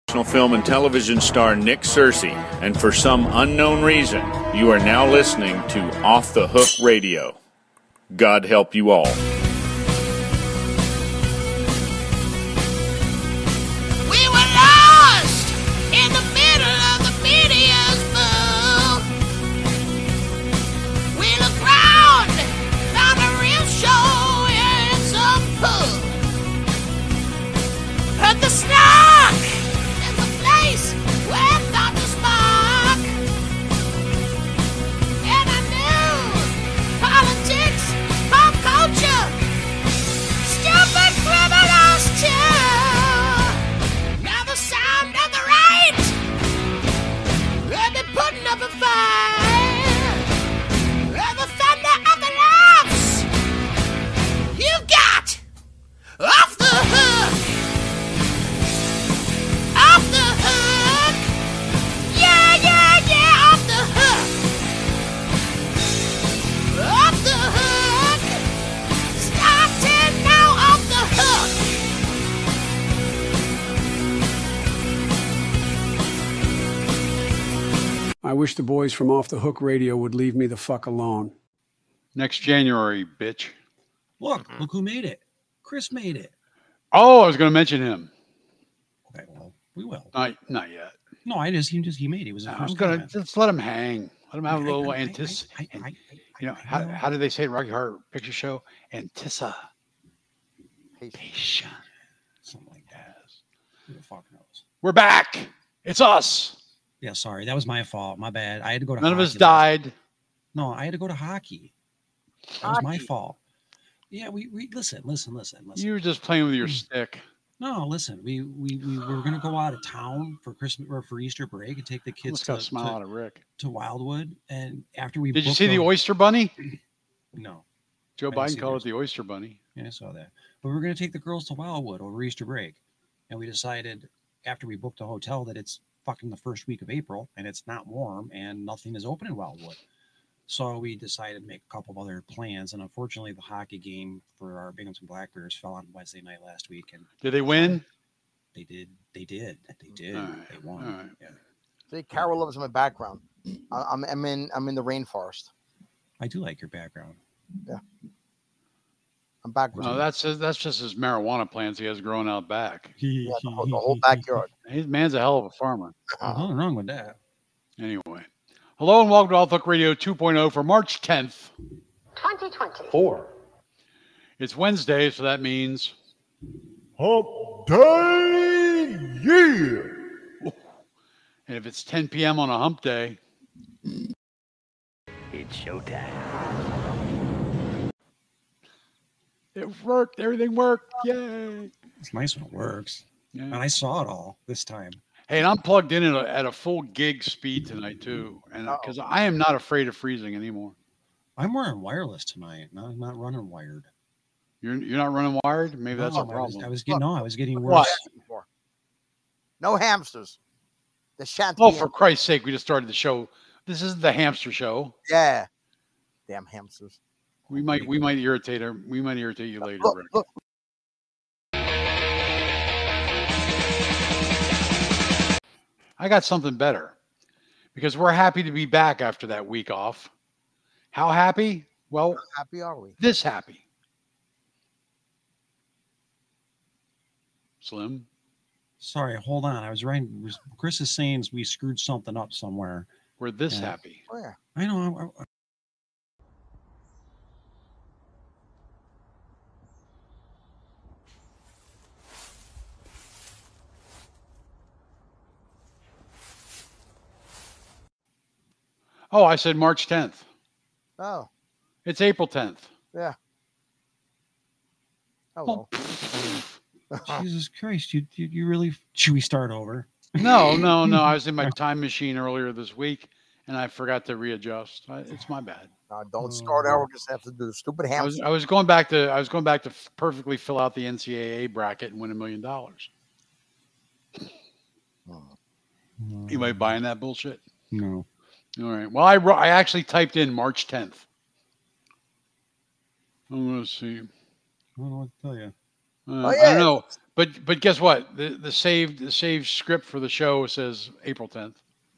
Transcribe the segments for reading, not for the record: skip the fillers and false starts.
Film and television star Nick Searcy, and for some unknown reason, you are now listening to Off the Hook Radio. God help you all. We were lost in the middle of the media's bowl. We looked round, found a real show and some pub. Heard the snark. There's a place where thought to spark. And I knew politics, pop culture, stupid criminals too. Now the sound of the right, they've been putting up a fight. And the thunder of the laughs, you got off the hook. Off the hook. Yeah, yeah, yeah, off the hook. Off the hook. Starting now, off the hook. I wish the boys from Off the Hook Radio would leave me the fuck alone. Next January, bitch. Look who made it. Chris made it. Oh, I was going to mention him. Okay, well, we will. Not yet. No, he made it. It was the I'm first going time. to just let him hang. Let him have a little anticipation. You know, how do they say it? Rocky Horror Picture Show? Anticipation. Something like that. Who the fuck knows? We're back. It's us. Yeah, sorry. That was my fault. My bad. I had to go to None of us hockey died. No, I had to go to hockey. That was my fault. Yeah, we listen. You were just playing with your stick. No, listen. We were gonna go out of town for Christmas or for Easter break and take the kids Let's go smile out of Rick to Wildwood. And after we did you see the Oyster Bunny? No. Joe Biden called it the Oyster Bunny. Yeah, I saw that. But we were gonna take the girls to Wildwood over Easter break, and we decided after we booked a hotel that it's fucking the first week of April and it's not warm and nothing is open in Wildwood. So we decided to make a couple of other plans, and unfortunately, the hockey game for our Binghamton Black Bears fell on Wednesday night last week. And did they win? They did. They Right. They won. Right. Yeah. See, Carol loves my background. I'm in the rainforest. I do like your background. Yeah, I'm backwards. No, that's just his marijuana plants he has growing out back. Yeah, the whole backyard. Man's a hell of a farmer. Nothing wrong with that. Anyway. Hello and welcome to Off the Hook Radio 2.0 for March 10th. 2024. It's Wednesday, so that means Hump Day, yeah! and if it's 10 p.m. on a hump day, It's showtime. it worked. Everything worked. Yay. It's nice when it works. Yeah. And I saw it all this time. Hey, and I'm plugged in at a full gig speed tonight, too. And because I am not afraid of freezing anymore. I'm wearing wireless tonight, not running wired. You're not running wired? Maybe that's a No, problem. I was getting What? worse. No hamsters. The shanty. Oh, for Christ's sake, we just started the show. This isn't the hamster show. Yeah. Damn hamsters. We might irritate her. We might irritate you later, Rick. Look. I got something better because we're happy to be back after that week off. How happy? Well, how happy are we? This happy. Slim? Sorry, hold on. I was writing. Chris is saying we screwed something up somewhere. We're this happy. Where? I know. Oh, I said March 10th. Oh. It's April 10th. Yeah. Hello. Jesus Christ, you really? Should we start over? No. I was in my time machine earlier this week, and I forgot to readjust. It's my bad. Don't start over because I have to do the stupid hamster. I was going back to perfectly fill out the NCAA bracket and win $1 million. You might buying that bullshit? No. All right. Well, I actually typed in March 10th. I'm going to see. I don't know what to tell you. Oh, I yeah. don't know, but guess what? The saved script for the show says April 10th.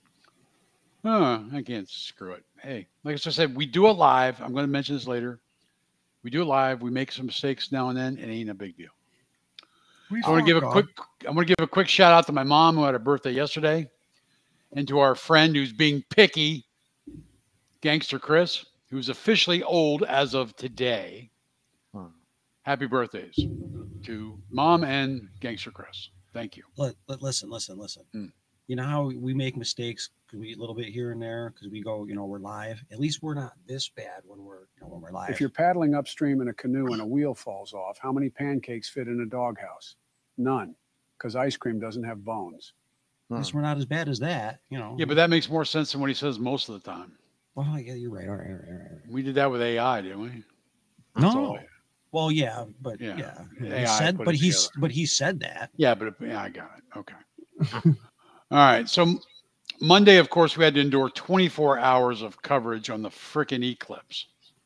I can't screw it. Hey, like I just said, we do it live. I'm going to mention this later. We do it live. We make some mistakes now and then. It ain't a big deal. We I want to give fuck up. I'm going to give a quick shout out to my mom who had a birthday yesterday, and to our friend who's being picky, Gangster Chris, who's officially old as of today. Happy birthdays to Mom and Gangster Chris. Thank you. Listen. Mm. You know how we make mistakes a little bit here and there because we go, we're live. At least we're not this bad when we're live. If you're paddling upstream in a canoe and a wheel falls off, how many pancakes fit in a doghouse? None, because ice cream doesn't have bones. At least we're not as bad as that, Yeah, but that makes more sense than what he says most of the time. Well, yeah, you're right. All right. We did that with AI, didn't we? That's all No. I- Well, yeah, but Yeah. He AI said, put but it he said that. Yeah, but I got it. Okay. All right. So Monday, of course, we had to endure 24 hours of coverage on the frickin' eclipse.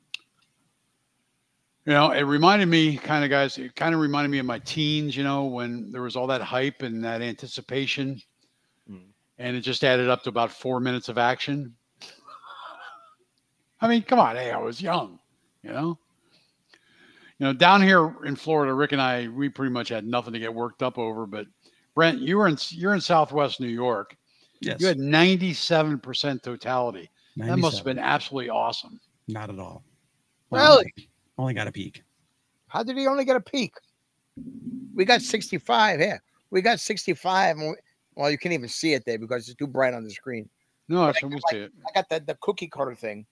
It reminded me, guys, it kind of reminded me of my teens, when there was all that hype and that anticipation. And it just added up to about 4 minutes of action. I mean, come on. Hey, I was young, down here in Florida, Rick and I, we pretty much had nothing to get worked up over. But Brent, you're in Southwest New York. Yes. You had 97% totality. 97. That must have been absolutely awesome. Not at all. Really? Only got a peek. How did he only get a peek? We got 65 here. We got 65. Well, you can't even see it there because it's too bright on the screen. No, that's when we see it. I got the cookie cutter thing.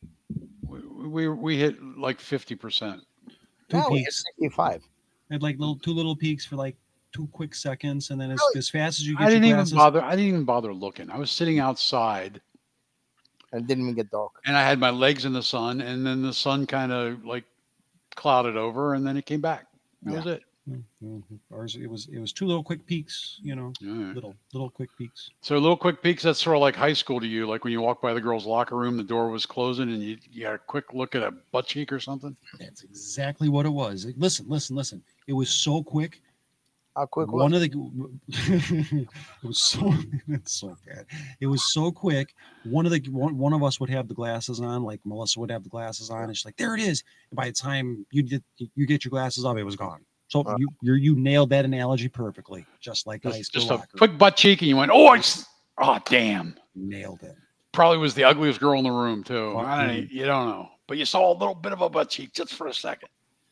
We hit like 50%. No, we hit Peaks. 65. I had like two little peaks for like 2 quick seconds, and then as fast as you get I didn't your even glasses, bother. I didn't even bother looking. I was sitting outside, And it didn't even get dark. and I had my legs in the sun, and then the sun kind of like clouded over, and then it came back. That was it. Ours, it was 2 little quick peaks, All right. little quick peaks. So little quick peeks. That's sort of like high school to you, like when you walk by the girls' locker room, the door was closing, and you got a quick look at a butt cheek or something. That's exactly what it was. Listen. It was so quick. How quick was One of the it was so it's so bad. It was so quick. One of us would have the glasses on, like Melissa would have the glasses on, and she's like, "There it is." And by the time you get your glasses off, it was gone. So you nailed that analogy perfectly, just like high school Just a locker room. quick butt cheek, and you went, "Oh, damn!" Nailed it. Probably was the ugliest girl in the room too. Fucking- You don't know, but you saw a little bit of a butt cheek just for a second.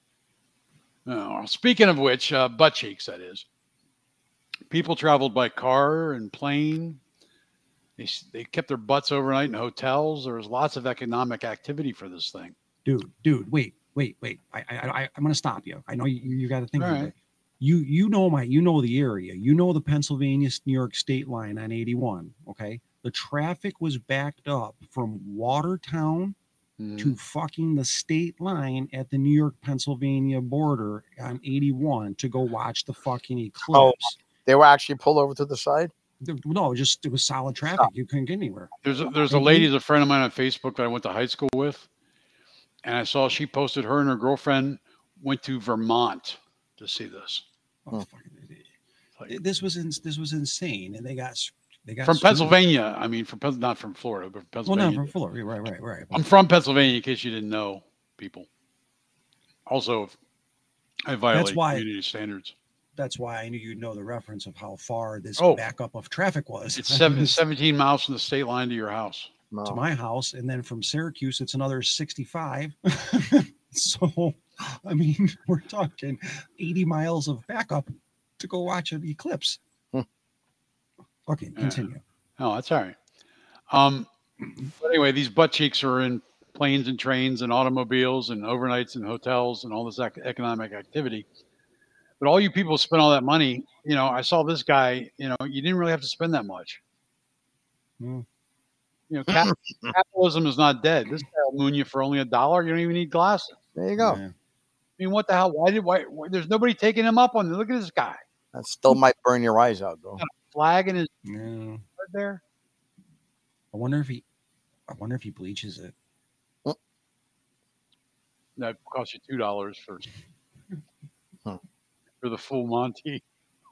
Oh, speaking of which, butt cheeks, that is. People traveled by car and plane. They kept their butts overnight in hotels. There was lots of economic activity for this thing. Dude, wait. I'm gonna stop you. I know you got to think. All of right. it. You know the area. You know the Pennsylvania New York state line on 81. Okay, the traffic was backed up from Watertown to fucking the state line at the New York Pennsylvania border on 81 to go watch the fucking eclipse. They were actually pulled over to the side? No, it was solid traffic. You couldn't get anywhere. There's a lady, a friend of mine on Facebook that I went to high school with, and I saw she posted her and her girlfriend went to Vermont to see this. Oh, fucking, this was insane, and they got From screwed. Pennsylvania. I mean, not from Florida, but from Well, Pennsylvania. not from Florida. Right. I'm from Pennsylvania, in case you didn't know, people. Also, I violate community standards. That's why I knew you'd know the reference of how far this Oh. backup of traffic was. It's 17 miles from the state line to your house. To my house, and then from Syracuse, it's another 65. So, I mean, we're talking 80 miles of backup to go watch an eclipse. Okay, continue. Oh, that's all right. But anyway, these butt cheeks are in planes and trains and automobiles and overnights and hotels and all this economic activity. But all you people spend all that money. I saw this guy. You didn't really have to spend that much. Mm. Capitalism is not dead. This guy will moon you for only $1. You don't even need glasses. There you go. Yeah. I mean, what the hell? Why there's nobody taking him up on it. Look at this guy. That still might burn your eyes out, though. Flag in his Yeah. head there. I wonder if he bleaches it. That costs you $2 for. for the full Monty.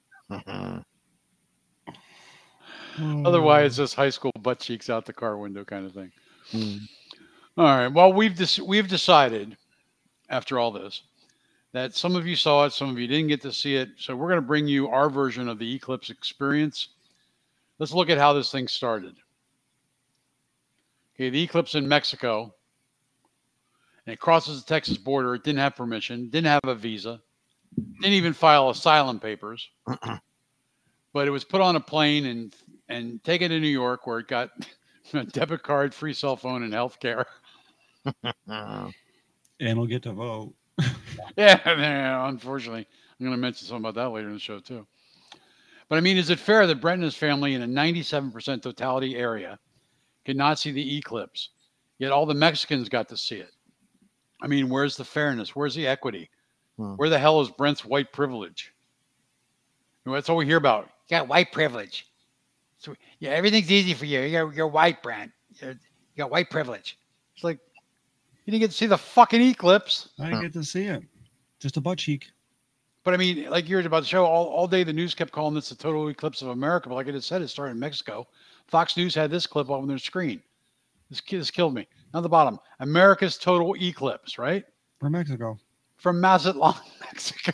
Otherwise, it's just high school butt cheeks out the car window kind of thing. All right. Well, we've decided after all this that some of you saw it, some of you didn't get to see it. So we're going to bring you our version of the eclipse experience. Let's look at how this thing started. Okay, the eclipse in Mexico, and it crosses the Texas border. It didn't have permission, didn't have a visa, didn't even file asylum papers. But it was put on a plane and taken to New York, where it got a debit card, free cell phone, and health care. And we'll get to vote. Yeah, unfortunately. I'm going to mention something about that later in the show, too. But, I mean, is it fair that Brett and his family in a 97% totality area could not see the eclipse, yet all the Mexicans got to see it? I mean, where's the fairness? Where's the equity? Where the hell is Brent's white privilege? That's all we hear about. You got white privilege. So, yeah, everything's easy for you. You're white, Brent. You got white privilege. It's like, you didn't get to see the fucking eclipse. I didn't get to see it. Just a butt cheek. But I mean, like you heard about the show, all day the news kept calling this the total eclipse of America. But like I just said, it started in Mexico. Fox News had this clip on their screen. This killed me. Now the bottom, America's total eclipse, right? From Mexico. From Mazatlan, Mexico.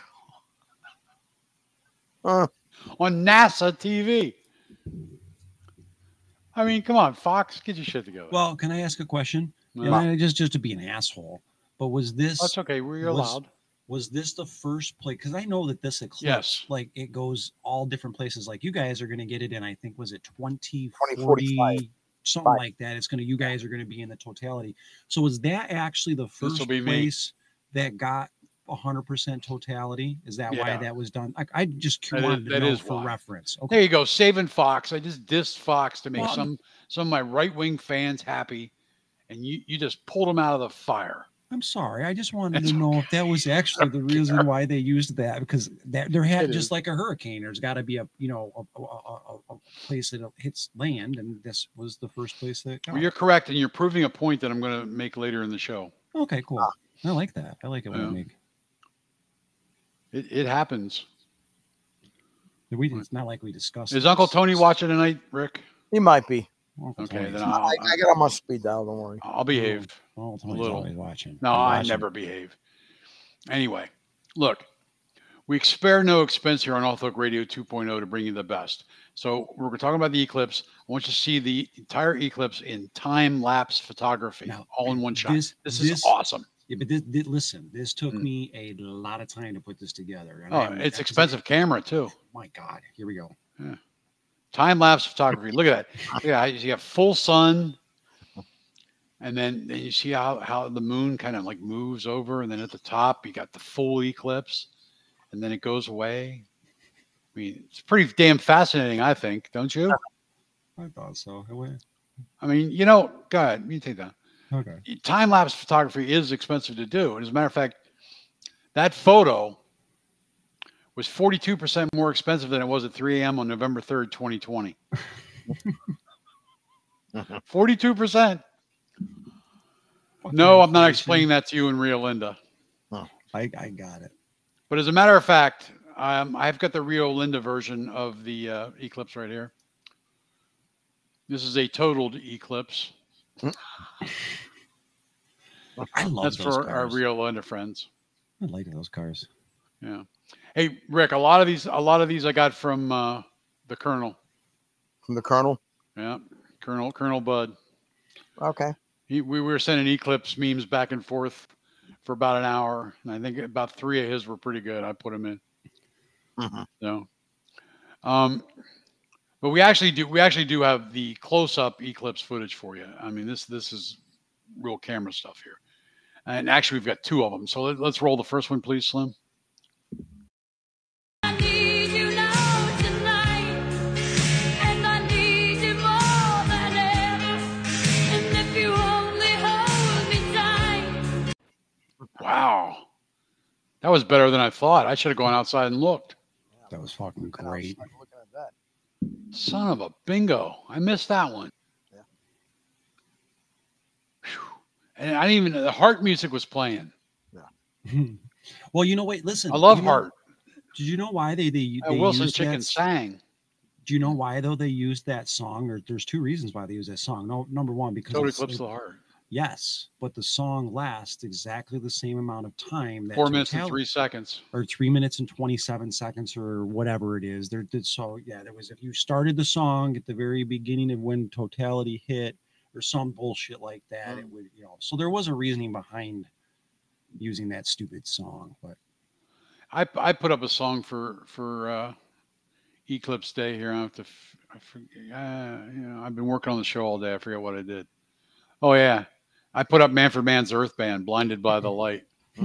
On NASA TV. I mean, come on, Fox, get your shit together. Well, can I ask a question? No. And just to be an asshole, but was this? That's okay. We're allowed. Was this the first place? Because I know that this eclipse, Yes. like it goes all different places. Like you guys are going to get it in, I think, was it 2040, 2045. something like that. It's going to, you guys are going to be in the totality. So was that actually the first be me. place that got 100% totality? Is that why Yeah. that was done? I just That wanted is- to that know is for why. reference. Okay. There you go, saving Fox. I just dissed Fox to make Well, some of my right-wing fans happy, and you just pulled them out of the fire. I'm sorry. I just wanted It's to know if that was actually the reason why they used that, because there had It just is. like a hurricane. There's got to be a place that hits land, and this was the first place that. Well, you're correct, and you're proving a point that I'm going to make later in the show. Okay, cool. I like that. I like it when Yeah. I make. It happens. It's not like we discussed. Is this. Uncle Tony watching tonight, Rick? He might be. Uncle Okay, Tony's- then I got him on speed dial. Don't worry. I'll behave. Uncle Tony's little. always watching. No, I'm I watching. never behave. Anyway, look, we spare no expense here on Off the Hook Radio 2.0 to bring you the best. So we're talking about the eclipse. I want you to see the entire eclipse in time-lapse photography, Now, all in one shot. this- This this- is awesome. Yeah, but listen, this took me a lot of time to put this together. And Oh, I'm- it's expensive camera too. My God, here we go. Time-lapse photography. Look at that. Look at that. You have full sun, and then you see how the moon kind of like moves over, and then at the top you got the full eclipse, and then it goes away. I mean, it's pretty damn fascinating, I think, don't you? I thought so. I mean, go ahead. You take that. Okay. Time-lapse photography is expensive to do. And as a matter of fact, that photo was 42% more expensive than it was at 3 a.m. on November 3rd, 2020. 42%. No, I'm not explaining that to you in Rio Linda. I got it. But as a matter of fact, I've got the Rio Linda version of the eclipse right here. This is a totaled eclipse. I love That's those for cars. our Rio Linda friends. I like those cars. Yeah. Hey, Rick, a lot of these I got from the Colonel. From the Colonel. Yeah. Colonel Bud. Okay. We were sending eclipse memes back and forth for about an hour. And I think about 3 of his were pretty good. I put them in. So, but we actually do have the close-up eclipse footage for you. I mean, this is real camera stuff here. And actually, we've got 2 of them. So let's roll the first one, please, Slim. I need you now tonight, and I need you more than ever. And if you only hold me tight. Wow. That was better than I thought. I should have gone outside and looked. That was fucking great. I'm looking at that. Son of a bingo. I missed that one. Yeah. Whew. And I didn't even, the Heart music was playing. Well, wait, listen. I love Heart. Did you know why they Wilson used Chicken that? sang. Do you know why though they used that song? Or there's two reasons why they use that song. No, number one, because Total it's- Eclipse of the Heart. Yes, but the song lasts exactly the same amount of time. That 4 minutes and Total- 3 seconds. or 3 minutes and 27 seconds or whatever it is. So yeah, there was, if you started the song at the very beginning of when Totality hit or some bullshit like that, it would, so there was a reasoning behind using that stupid song. But I put up a song for Eclipse Day here. I have to, I forget, I've been working on the show all day. I forget what I did. Oh yeah, I put up Manfred Mann's Earth Band, Blinded by the Light. I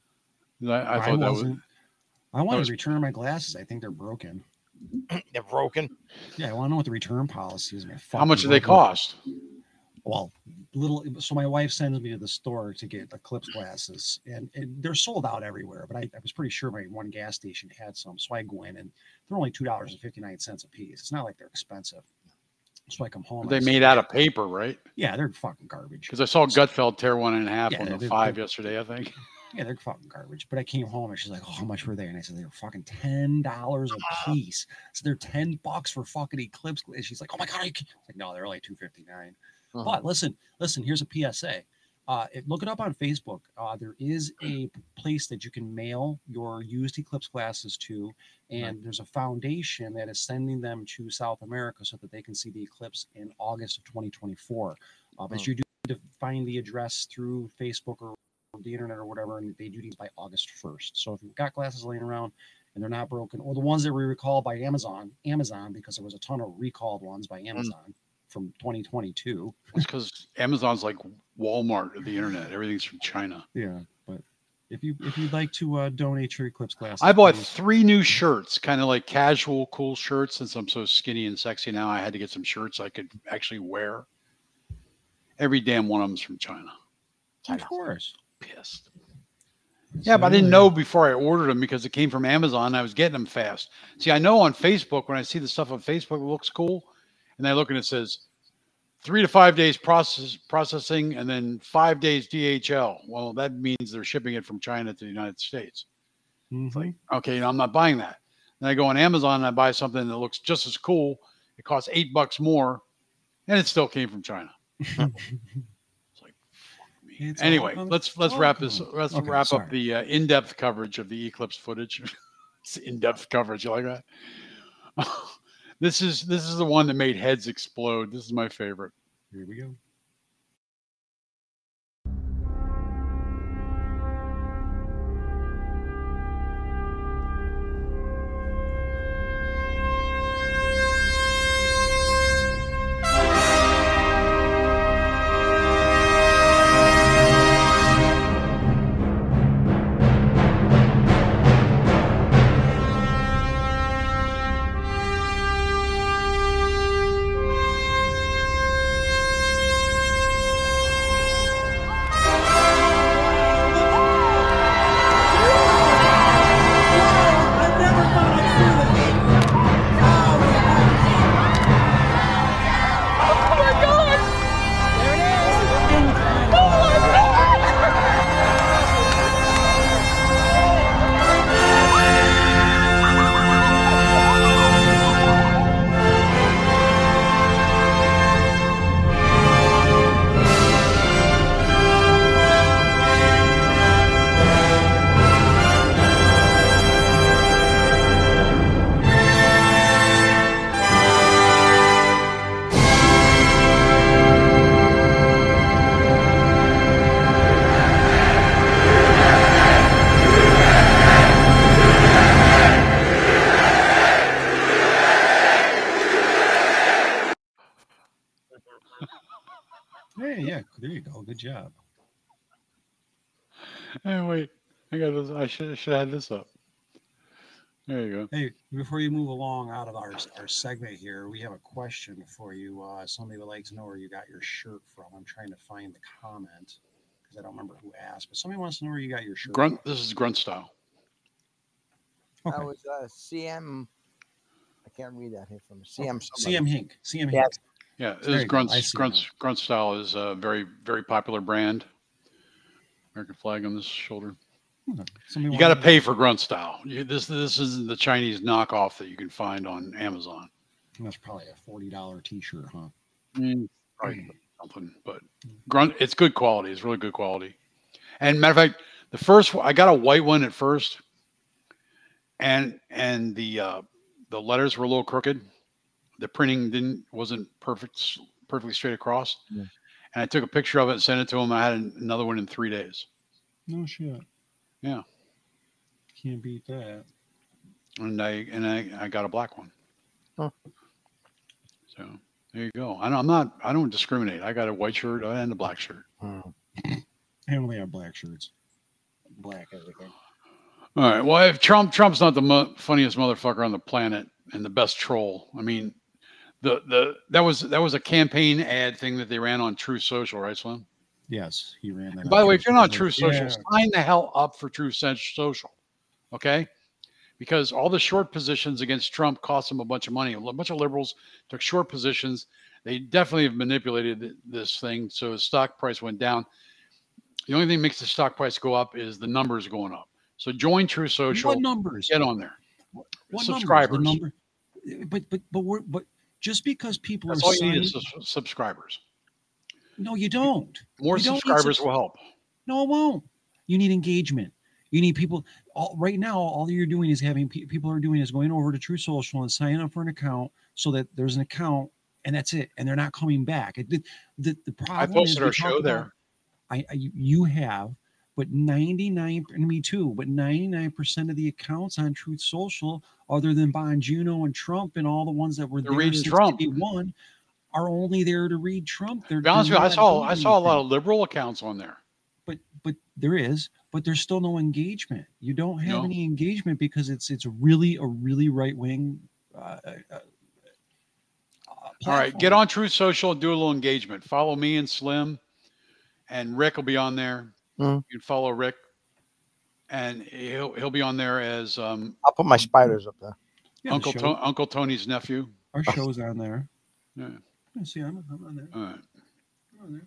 thought that was. I want to return my glasses. I think they're broken. They're broken. Yeah, I want to know what the return policy is. How much do they cost? Well, little. So my wife sends me to the store to get Eclipse glasses, and they're sold out everywhere. But I was pretty sure my one gas station had some, so I go in, and they're only $2.59 a piece. It's not like they're expensive. So I come home. They made out of paper, right? Yeah, they're fucking garbage. Because I saw Gutfeld tear one in half Yeah, on the they're- 5 they're- yesterday, I think. Yeah, they're fucking garbage. But I came home and she's like, "Oh, how much were they?" And I said, "They were fucking $10 a piece." So they're $10 for fucking Eclipse. And she's like, "Oh my god!" Like, no, they're like $2.59. But listen. Here's a PSA. Look it up on Facebook. There is a place that you can mail your used Eclipse glasses to, and there's a foundation that is sending them to South America so that they can see the eclipse in August of 2024. But you do need to find the address through Facebook or the internet or whatever, and they do these by August 1st. So if you've got glasses laying around and they're not broken, or the ones that were recalled by Amazon, because there was a ton of recalled ones by Amazon from 2022. It's because Amazon's like Walmart of the internet. Everything's from China. Yeah, but if you'd like to donate your Eclipse glasses, I bought please. 3 new shirts, kind of like casual, cool shirts. Since I'm so skinny and sexy now, I had to get some shirts I could actually wear. Every damn one of them's from China. Of course. Pissed. Yeah, but I didn't know before I ordered them because it came from Amazon. And I was getting them fast. See, I know on Facebook, when I see the stuff on Facebook, it looks cool. And I look and it says 3 to 5 days processing and then 5 days DHL. Well, that means they're shipping it from China to the United States. It's like, okay, I'm not buying that. Then I go on Amazon and I buy something that looks just as cool. It costs $8 more, and it still came from China. It's like, fuck me. Anyway, let's wrap this. Let's wrap up the in-depth coverage of the eclipse footage. It's in-depth coverage. You like that? This is the one that made heads explode. This is my favorite. Here we go. Hey, yeah, there you go. Good job. Hey, wait, I got this. I should have had this up. There you go. Hey, before you move along out of our segment here, we have a question for you. Somebody would like to know where you got your shirt from. I'm trying to find the comment because I don't remember who asked, but somebody wants to know where you got your shirt Grunt. This is Grunt style. from. That was CM. I can't read that here from CM. CM Hink. CM Hink. Yes. Yeah, this There is you go. I Grunt's see Grunt style is a very, very popular brand. American flag on this shoulder. You got to pay for grunt style. This isn't the Chinese knockoff that you can find on Amazon. That's probably a $40 T-shirt, huh? Probably something, but grunt. It's good quality. It's really good quality. And matter of fact, the first I got a white one at first, and the letters were a little crooked. The printing wasn't perfectly straight across. Yeah. And I took a picture of it and sent it to him. I had another one in 3 days. No shit. Yeah. Can't beat that. And I got a black one. Huh. So there you go. I don't discriminate. I got a white shirt and a black shirt. I only have black shirts. Black everything. All right. Well, if Trump's not the funniest motherfucker on the planet and the best troll. I mean, that was a campaign ad thing that they ran on Truth Social, right, Slim? Yes, he ran that. By the way, if you're not Truth Social, sign the hell up for Truth Social, okay? Because all the short positions against Trump cost them a bunch of money. A bunch of liberals took short positions. They definitely have manipulated this thing, so the stock price went down. The only thing that makes the stock price go up is the numbers going up. So join Truth Social. What numbers? Get on there. What subscribers. Numbers? But just because people That's are all you need is subscribers. No, you don't. More subscribers will help. No, it won't. You need engagement. You need people. Right now, all you're doing is having people are doing is going over to Truth Social and signing up for an account so that there's an account and that's it. And they're not coming back. The problem I posted our show there. You have, but 99, and me too, but 99% of the accounts on Truth Social, other than Bonjuno and Trump and all the ones that were there reading Trump, are only there to read Trump. To be honest with you, I saw a lot of liberal accounts on there. But there's still no engagement. You don't have any engagement because it's really a really right wing. All right, get on Truth Social and do a little engagement. Follow me and Slim, and Rick will be on there. You can follow Rick, and he'll be on there as I'll put my spiders up there. Yeah, Uncle Tony's nephew. Our show's on there. Yeah. See, I'm on there. All right. I'm on there.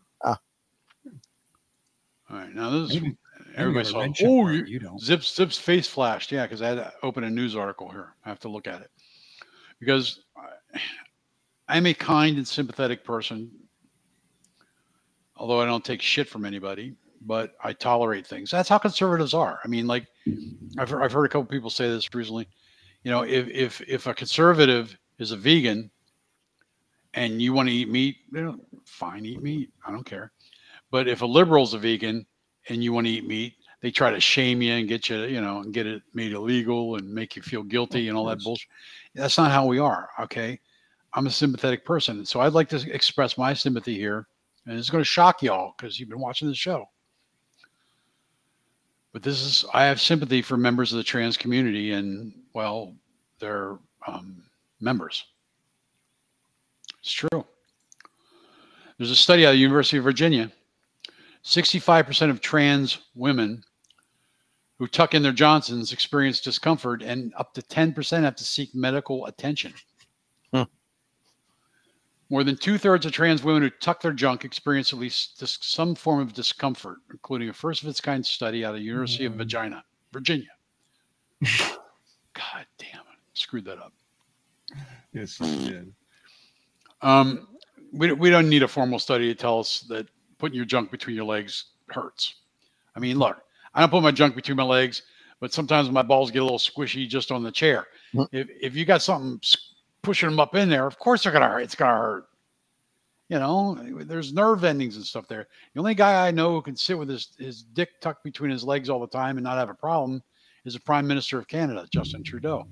All right. Now this is everybody saw. Oh, you don't. Zips face flashed. Yeah, because I had to open a news article here. I have to look at it because I'm a kind and sympathetic person, although I don't take shit from anybody. But I tolerate things. That's how conservatives are. I mean, like I've heard a couple people say this recently. You know, if a conservative is a vegan and you want to eat meat, fine, eat meat. I don't care. But if a liberal's a vegan and you want to eat meat, they try to shame you and get you, and get it made illegal and make you feel guilty and all that bullshit. That's not how we are. Okay. I'm a sympathetic person. So I'd like to express my sympathy here. And it's going to shock y'all because you've been watching the show. But I have sympathy for members of the trans community and, well, their members. It's true. There's a study out of the University of Virginia. 65% of trans women who tuck in their Johnsons experience discomfort, and up to 10% have to seek medical attention. More than 2/3 of trans women who tuck their junk experience at least some form of discomfort, including a first-of-its-kind study out of the University of Virginia. God damn it. Screwed that up. Yes, you did. We don't need a formal study to tell us that putting your junk between your legs hurts. I mean, look, I don't put my junk between my legs, but sometimes my balls get a little squishy just on the chair. If you got something pushing them up in there, of course they're gonna hurt. It's gonna hurt. There's nerve endings and stuff there. The only guy I know who can sit with his dick tucked between his legs all the time and not have a problem is the Prime Minister of Canada, Justin Trudeau.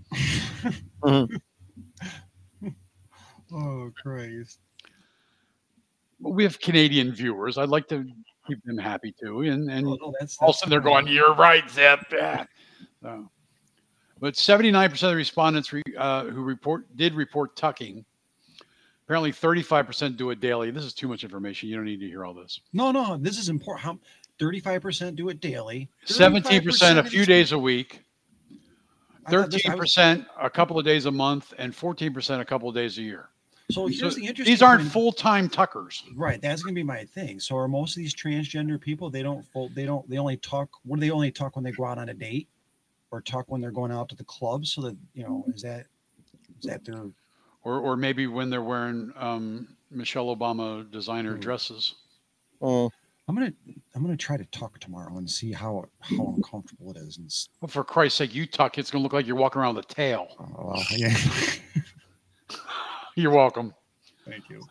Oh, Christ. We have Canadian viewers. I'd like to keep them happy too. And that's all of a sudden they're going, "You're right, Zip." So, but 79% of the respondents who did report tucking. Apparently 35% do it daily. This is too much information. You don't need to hear all this. No, this is important. 35% do it daily. 17% a few days a week. 13% a couple of days a month, and 14% a couple of days a year. So here's the interesting These aren't point. full-time tuckers. Right, that's gonna be my thing. So are most of these transgender people? They only talk. What do they only talk when they go out on a date, or talk when they're going out to the club? So that is that their Or maybe when they're wearing Michelle Obama designer dresses. Mm. I'm gonna try to tuck tomorrow and see how uncomfortable it is. And Well, for Christ's sake, you tuck. It's gonna look like you're walking around with a tail. well, yeah. You're welcome. Thank you.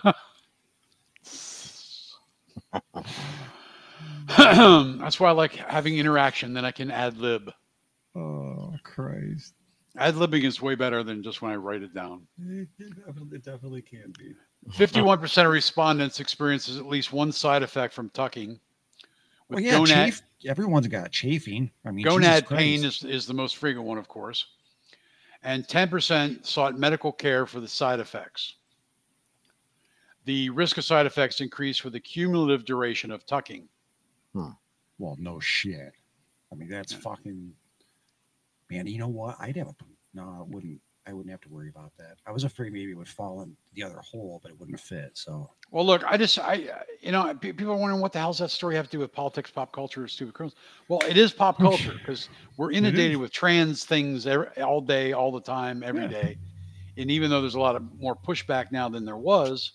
That's why I like having interaction. Then I can ad lib. Oh Christ! Ad libbing is way better than just when I write it down. It definitely can be. 51% of respondents experiences at least one side effect from tucking. Well, yeah, everyone's got chafing. I mean, gonad Jesus pain Christ. is the most frequent one, of course. And 10% sought medical care for the side effects. The risk of side effects increased with the cumulative duration of tucking. Well, no shit. I mean, that's fucking. Man, you know what? I wouldn't have to worry about that. I was afraid maybe it would fall in the other hole, but it wouldn't fit. So. Well, look, people are wondering what the hell's that story have to do with politics, pop culture, or stupid criminals? Well, it is pop culture because we're inundated with trans things all day, all the time, every day. And even though there's a lot of more pushback now than there was,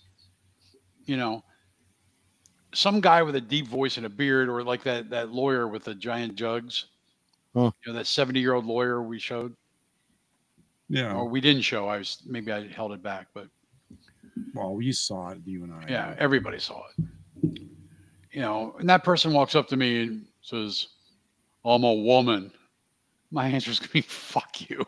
some guy with a deep voice and a beard, or like that lawyer with the giant jugs, that 70-year-old lawyer we showed. Yeah. Or we didn't show. I held it back, but. Well, we saw it, you and I. Yeah, everybody saw it. And that person walks up to me and says, "I'm a woman." My answer is going to be, "Fuck you."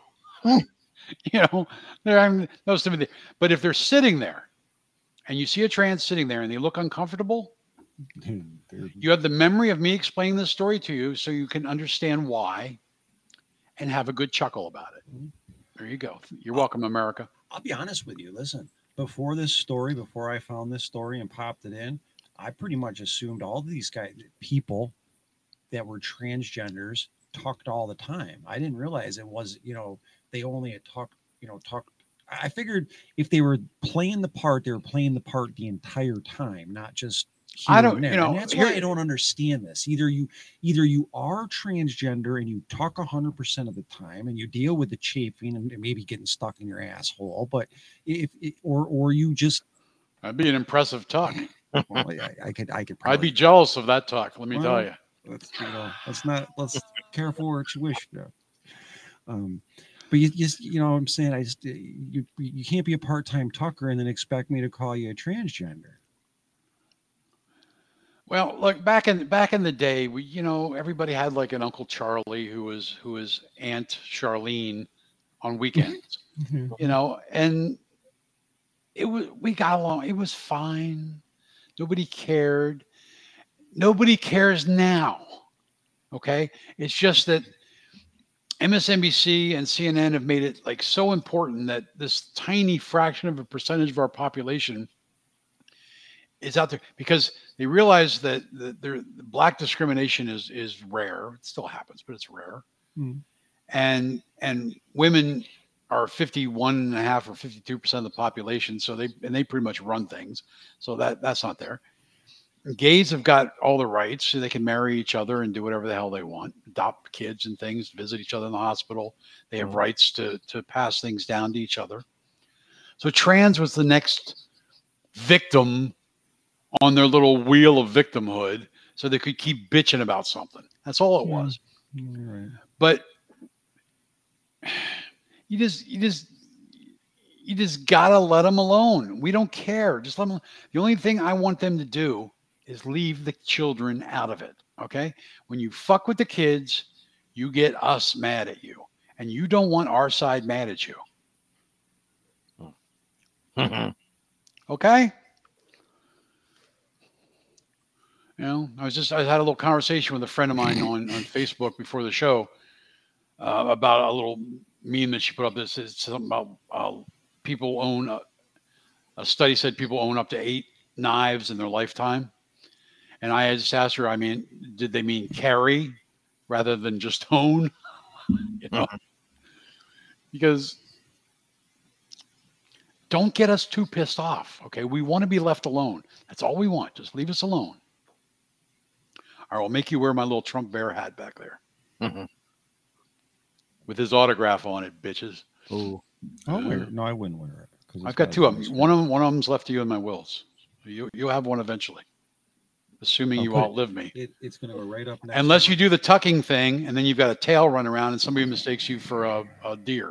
I'm no sympathy. But if they're sitting there, and you see a trans sitting there, and they look uncomfortable, you have the memory of me explaining this story to you, so you can understand why, and have a good chuckle about it. There you go. You're welcome, America. I'll be honest with you. Listen. Before I found this story and popped it in, I pretty much assumed all these people that were transgenders talked all the time. I didn't realize it was, they only talked. I figured if they were playing the part, they were playing the part the entire time, not just here and there. And that's why I don't understand this. Either you are transgender and you talk 100% of the time and you deal with the chafing and maybe getting stuck in your asshole, but or you just. That'd be an impressive talk. Well, I could. Probably, I'd be jealous of that talk. Let me tell you. Let's careful what you wish for. But you know what I'm saying? You can't be a part-time tucker and then expect me to call you a transgender. Well, look, back in the day, everybody had like an Uncle Charlie who was Aunt Charlene on weekends, and we got along. It was fine. Nobody cared. Nobody cares now. Okay. It's just that MSNBC and CNN have made it like so important that this tiny fraction of a percentage of our population is out there because they realize that the black discrimination is rare. It still happens, but it's rare. And women are 51.5 or 52% of the population. So they pretty much run things. So that's not there. Gays have got all the rights, so they can marry each other and do whatever the hell they want, adopt kids and things, visit each other in the hospital. They have rights to pass things down to each other. So trans was the next victim on their little wheel of victimhood, so they could keep bitching about something. That's all it was. Right. But you just gotta let them alone. We don't care. Just let them. The only thing I want them to do is leave the children out of it. Okay. When you fuck with the kids, you get us mad at you, and you don't want our side mad at you. Okay. I had a little conversation with a friend of mine on Facebook before the show about a little meme that she put up that says something about people own a study said people own up to 8 knives in their lifetime. And I just asked her, did they mean carry rather than just own? Because don't get us too pissed off. Okay. We want to be left alone. That's all we want. Just leave us alone. I will make you wear my little Trump bear hat back there with his autograph on it, bitches. Ooh. I'll wear it. No, I wouldn't wear it. 'cause I've it's got two of them. nice One of them's left to you in my wills. You'll have one eventually, assuming I'll you put it- outlive me. It's going to go right up next. Unless to you do the tucking thing, and then you've got a tail run around, and somebody mistakes you for a deer.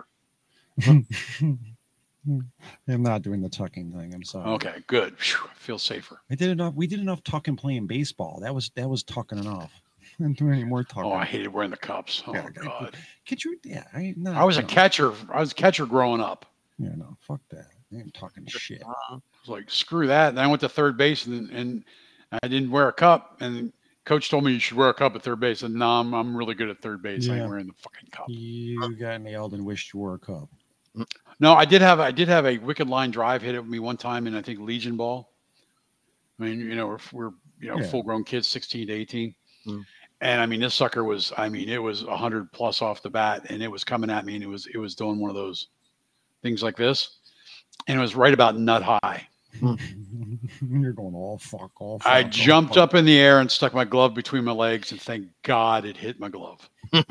I'm not doing the tucking thing. I'm sorry. Okay, good. Whew, I feel safer. I did enough. We did enough tucking playing baseball. That was tucking enough. I didn't do any more tucking. Oh, I hated wearing the cups. Oh Yeah, God. Could you? Yeah, I was a catcher. I was a catcher growing up. Yeah, no, fuck that. I ain't talking shit. I was like, screw that. And I went to third base, and I didn't wear a cup. And coach told me you should wear a cup at third base. And no, I'm really good at third base. I Yeah. ain't wearing the fucking cup. You got nailed and wished you wore a cup. No, I did have a wicked line drive hit it with me one time in I think Legion ball. I mean, we're Yeah. full grown kids, 16 to 18. Mm. And I mean, this sucker was, it was 100 plus off the bat, and it was coming at me, and it was doing one of those things like this, and it was right about nut high. You're going all fuck. I jumped up in the air and stuck my glove between my legs, and thank God it hit my glove.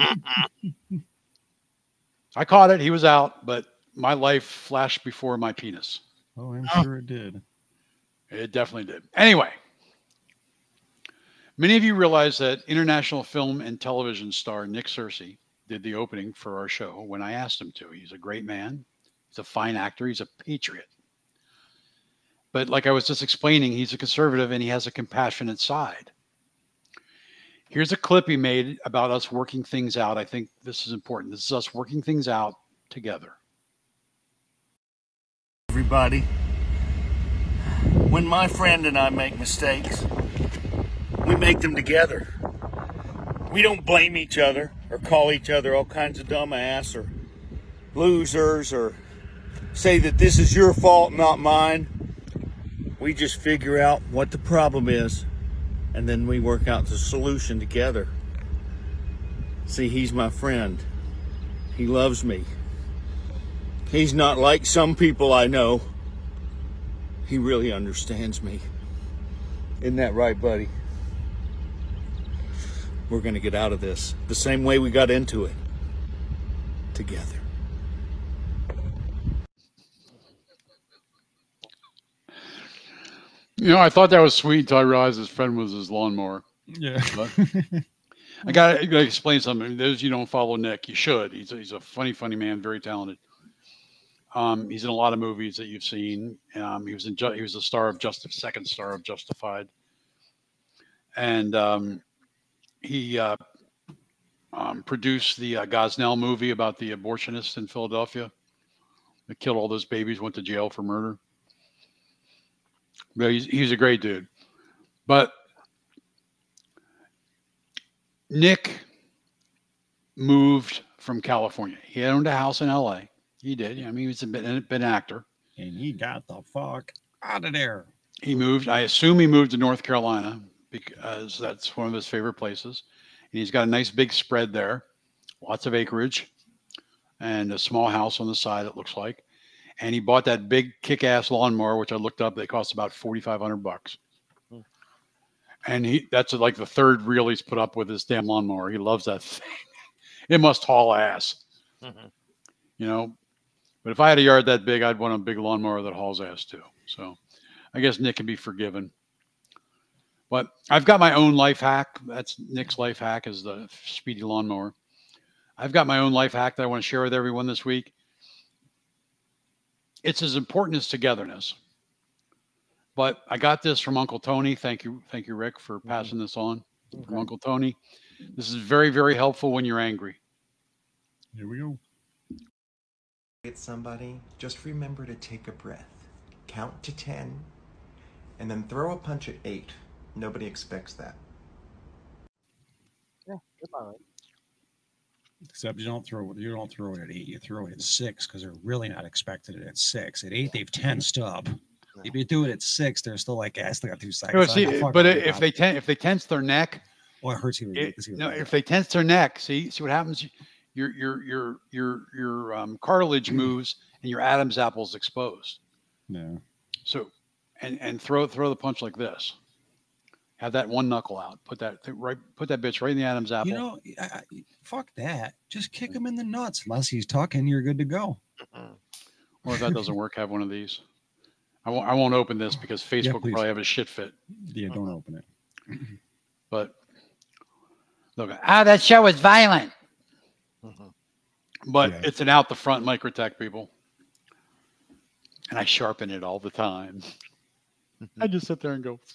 I caught it. He was out, but my life flashed before my penis. Oh, I'm sure it did. It definitely did. Anyway, many of you realize that international film and television star Nick Searcy did the opening for our show when I asked him to. He's a great man. He's a fine actor. He's a patriot. But like I was just explaining, he's a conservative and he has a compassionate side. Here's a clip he made about us working things out. I think this is important. This is us working things out together. Everybody, when my friend and I make mistakes, we make them together. We don't blame each other or call each other all kinds of dumbass or losers or say that this is your fault, not mine. We just figure out what the problem is and then we work out the solution together. See, he's my friend. He loves me. He's not like some people I know. He really understands me. Isn't that right, buddy? We're going to get out of this the same way we got into it. Together. I thought that was sweet until I realized his friend was his lawnmower. Yeah. But I gotta explain something. Those you don't follow Nick, you should. He's a funny man, very talented. He's in a lot of movies that you've seen. He was a star of second star of Justified, and he produced the Gosnell movie about the abortionist in Philadelphia that killed all those babies, went to jail for murder. But he's a great dude. But Nick moved from California. He owned a house in LA. He did. I mean, he was been an actor. And he got the fuck out of there. He moved. I assume he moved to North Carolina because that's one of his favorite places. And he's got a nice big spread there, lots of acreage, and a small house on the side, it looks like. And he bought that big kick-ass lawnmower, which I looked up. They cost about $4,500. And that's like the third reel he's put up with this damn lawnmower. He loves that thing. It must haul ass. Mm-hmm. But if I had a yard that big, I'd want a big lawnmower that hauls ass too. So I guess Nick can be forgiven. But I've got my own life hack. That's Nick's life hack, is the speedy lawnmower. I've got my own life hack that I want to share with everyone this week. It's as important as togetherness. But I got this from Uncle Tony. Thank you, Rick, for passing this on from Uncle Tony. This is very, very helpful when you're angry. Here we go. Get somebody, just remember to take a breath. Count to 10, and then throw a punch at 8. Nobody expects that. Yeah, goodbye. Except you don't throw it at 8. You throw it at 6 because they're really not expecting it at 6. At 8, they've tensed up. If you do it at 6, they're still like, I still got 2 seconds. But if they tense their neck, it hurts you. If they tense their neck, see what happens. Your cartilage moves and your Adam's apple is exposed. No. So, and throw the punch like this. Have that one knuckle out. Put that bitch right in the Adam's apple. You know, fuck that. Just kick him in the nuts. Unless he's tucking, you're good to go. Or if that doesn't work, have one of these. I won't open this because Facebook will please. probably have a shit fit. Yeah, don't open it. But look, that show was violent. But Yeah. it's an out the front Microtech, people. And I sharpen it all the time. I just sit there and go.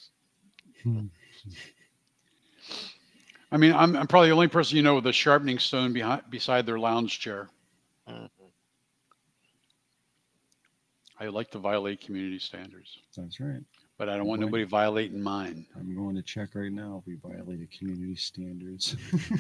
I mean, I'm probably the only person you know with a sharpening stone beside their lounge chair. I like to violate community standards. That's right. But I don't want nobody violating mine. I'm going to check right now if we violated community standards.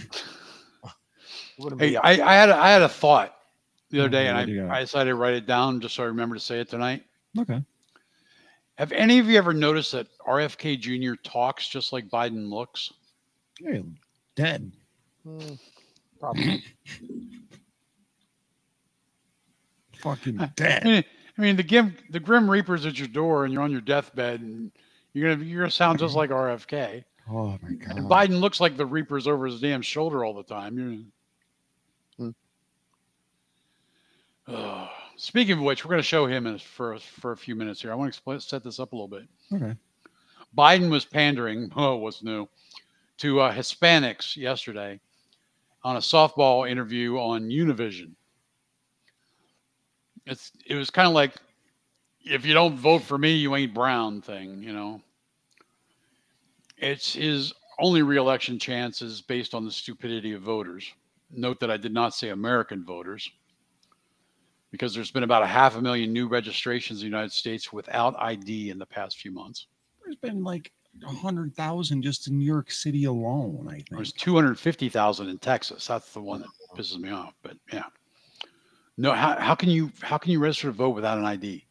Hey, I had a thought the other day, what and do you got? I decided to write it down just so I remember to say it tonight. Okay. Have any of you ever noticed that RFK Jr. talks just like Biden looks? Hey, dead. Probably. Fucking dead. I mean, the Grim Reaper's at your door, and you're on your deathbed, and you're gonna sound just like RFK. Oh my god. And Biden looks like the Reaper's over his damn shoulder all the time. Speaking of which, we're going to show him for a few minutes here. I want to set this up a little bit. Okay. Biden was pandering, what's new, to Hispanics yesterday on a softball interview on Univision. It was kind of like, if you don't vote for me, you ain't brown thing, you know. It's his only reelection chance is based on the stupidity of voters. Note that I did not say American voters, because there's been about 500,000 new registrations in the United States without ID in the past few months. There's been like 100,000 just in New York City alone, I think. There's 250,000 in Texas. That's the one that pisses me off. But yeah, no. How can you register to vote without an ID?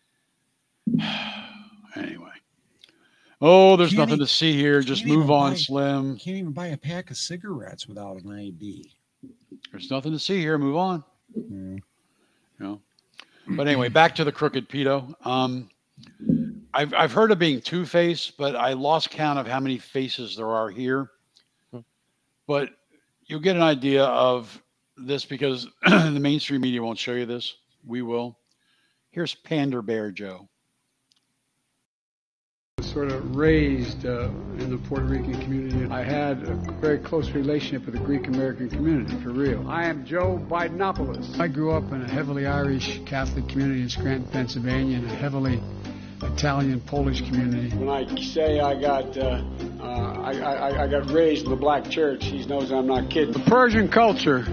Anyway, there's nothing to see here. Just move on, Slim. Can't even buy a pack of cigarettes without an ID. There's nothing to see here. Move on. Yeah. You know. But anyway, back to the crooked pedo. I've heard of being two-faced, but I lost count of how many faces there are here. But you'll get an idea of this because the mainstream media won't show you this. We will. Here's Pander Bear Joe. Sort of raised in the Puerto Rican community. I had a very close relationship with the Greek American community, for real. I am Joe Bidenopoulos. I grew up in a heavily Irish Catholic community in Scranton, Pennsylvania, and a heavily Italian Polish community. When I say I got raised in the black church, he knows I'm not kidding. The Persian culture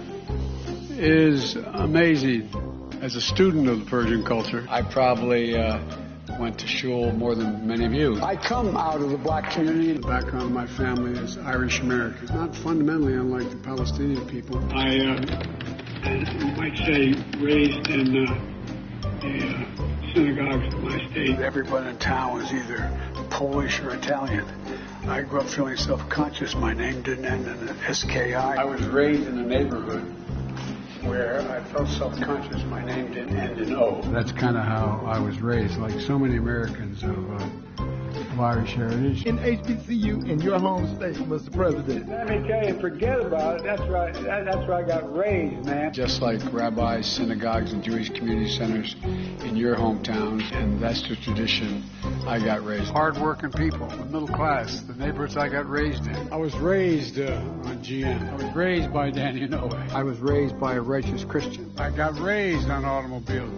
is amazing. As a student of the Persian culture, I probably went to shul more than many of you. I come out of the black community. The background of my family is Irish American, not fundamentally unlike the Palestinian people. I, you might say, raised in the synagogues of my state. Everyone in town was either Polish or Italian. I grew up feeling self-conscious. My name didn't end in an S-K-I. I was raised in a neighborhood where I felt self-conscious. My name didn't end in O. That's kind of how I was raised, like so many Americans of Irish heritage. In HBCU in your home state, Mr. President. Let me tell you, forget about it. That's where I got raised, man. Just like rabbis, synagogues, and Jewish community centers in your hometown, and that's the tradition I got raised. Hard-working people, the middle class, the neighborhoods I got raised in. I was raised on GM. I was raised by Danny Inouye. I was raised by a righteous Christian. I got raised on automobiles.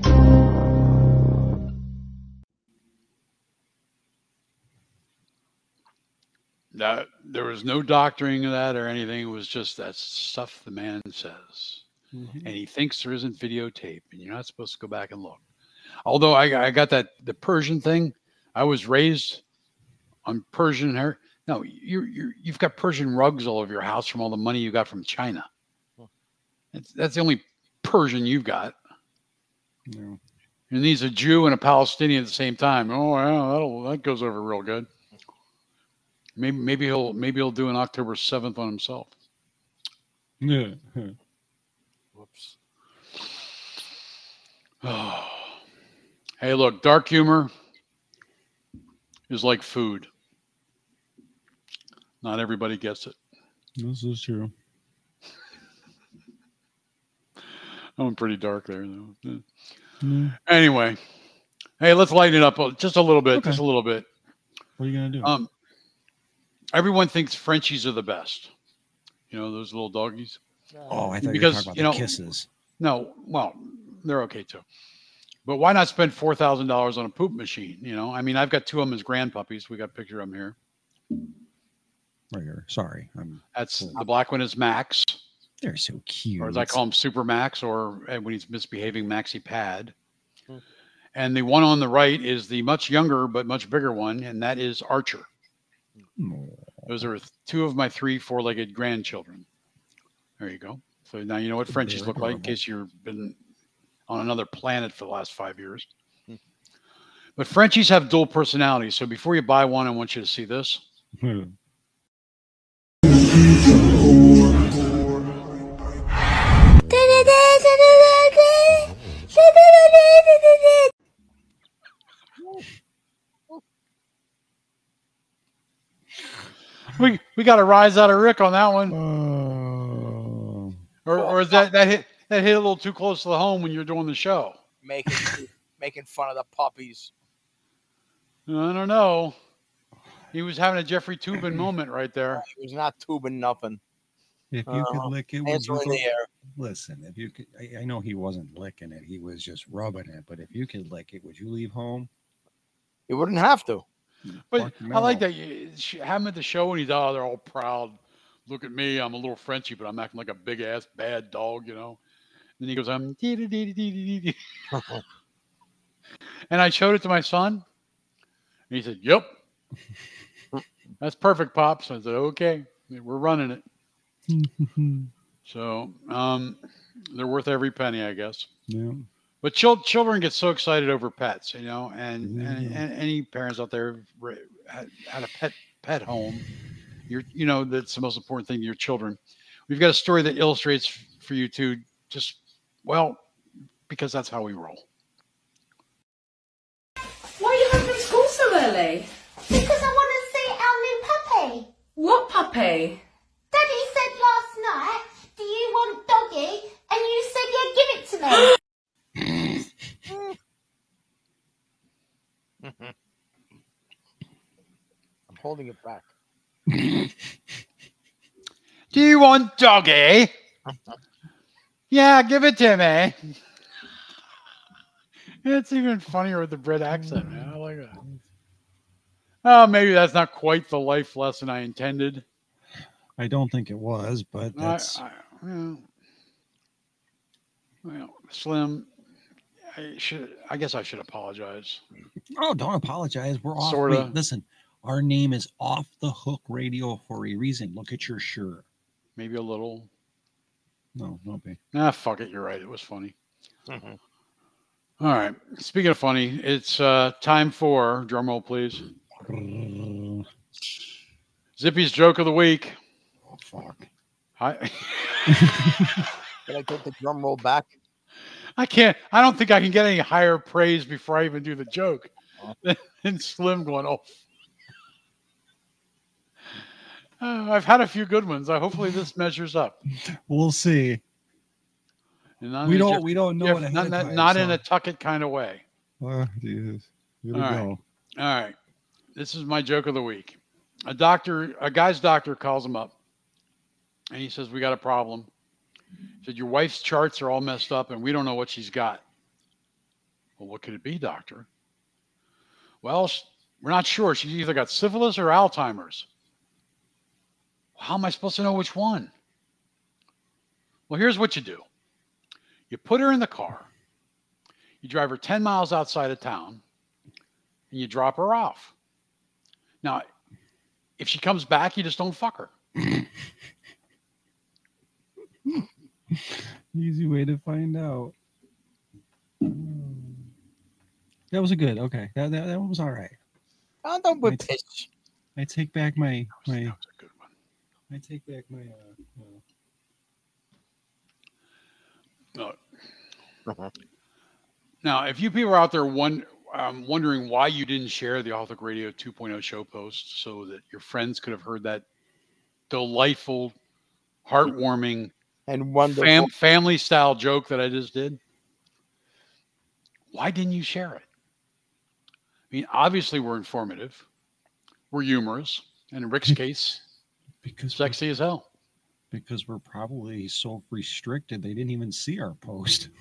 There was no doctoring of that or anything. It was just that stuff the man says. Mm-hmm. And he thinks there isn't videotape, and you're not supposed to go back and look. Although I got the Persian thing. I was raised on Persian hair. No, you've got Persian rugs all over your house from all the money you got from China. That's the only Persian you've got. Yeah. And he's a Jew and a Palestinian at the same time. Oh, yeah, that goes over real good. Maybe he'll do an October 7th on himself. Yeah. Whoops. Oh. Hey, look, dark humor is like food. Not everybody gets it. This is true. I'm pretty dark there, though. Mm. Anyway, hey, let's lighten it up just a little bit. Okay. Just a little bit. What are you gonna do? Everyone thinks Frenchies are the best. You know, those little doggies. Oh, I thought Because, you were talking you about know, the kisses. No, well, they're okay too. But why not spend $4,000 on a poop machine? You know, I mean, I've got 2 of them as grand puppies. We got a picture of them here. Right here. Sorry. That's the black one is Max, They're so cute. or as I call him, Super Max, or when he's misbehaving, Maxi Pad. And the one on the right is the much younger but much bigger one, and that is Archer. Those are 2 of my 3 4-legged grandchildren. There you go. So now you know what Frenchies look like in case you've been on another planet for the last 5 years. But Frenchies have dual personalities. So before you buy one, I want you to see this. We got a rise out of Rick on that one. Or is that hit a little too close to the home when you're doing the show? Making fun of the puppies. I don't know. He was having a Jeffrey Toobin moment right there. He was not tubing nothing. If you could lick it, would hands you were in go- the air. Listen, if you could, I know he wasn't licking it; he was just rubbing it. But if you could lick it, would you leave home? You wouldn't have to. But Fucking I like no. that you have him at the show and he's out there all proud. Look at me, I'm a little Frenchie, but I'm acting like a big ass bad dog, you know. And he goes, I'm dee-dee-dee-dee-dee-dee. And I showed it to my son. And he said, "Yep. That's perfect, Pops." I said, "Okay, we're running it." So they're worth every penny, I guess. Yeah. But children get so excited over pets, you know, and any parents out there had a pet home, you know, that's the most important thing to your children. We've got a story that illustrates for you too, just, well, because that's how we roll. Why are you home from school so early? Because I want to see our new puppy. What puppy? Daddy said last night, "Do you want doggy?" And you said, "Yeah, give it to me." I'm holding it back. Do you want doggy? Yeah, give it to me. It's even funnier with the Brit accent, man. I like that. Oh, maybe that's not quite the life lesson I intended. I don't think it was, but that's Well, Slim, I guess I should apologize. Oh, don't apologize. We're off. Sorta. Wait, listen, our name is Off the Hook Radio for a reason. Look at your shirt. Maybe a little. No, don't be. Fuck it. You're right. It was funny. All right. Speaking of funny, it's time for, drum roll, please. Zippy's joke of the week. Oh, fuck. Can I take the drum roll back? I don't think I can get any higher praise before I even do the joke. And Slim going, oh. I've had a few good ones. Hopefully this measures up. We'll see. And We don't know it ahead of time, not in so- a tuck it kind of way. Oh, Jesus. Here we All right. go. All right. This is my joke of the week. A guy's doctor calls him up and he says, "We got a problem." He said, "Your wife's charts are all messed up and we don't know what she's got." "Well, what could it be, doctor?" "Well, we're not sure. She's either got syphilis or Alzheimer's." "How am I supposed to know which one?" "Well, here's what you do. You put her in the car. You drive her 10 miles outside of town and you drop her off. Now, if she comes back, you just don't fuck her." Easy way to find out. That was a good. Okay, that one was all right. Oh, don't put pitch. I take back my. That was a good one. I take back my. No. Now, if you people are out there I'm wondering why you didn't share the Off the Hook Radio 2.0 show post so that your friends could have heard that delightful, heartwarming, and wonderful family style joke that I just did. Why didn't you share it? I mean, obviously we're informative, we're humorous, and in Rick's case, because sexy as hell. Because we're probably so restricted, they didn't even see our post.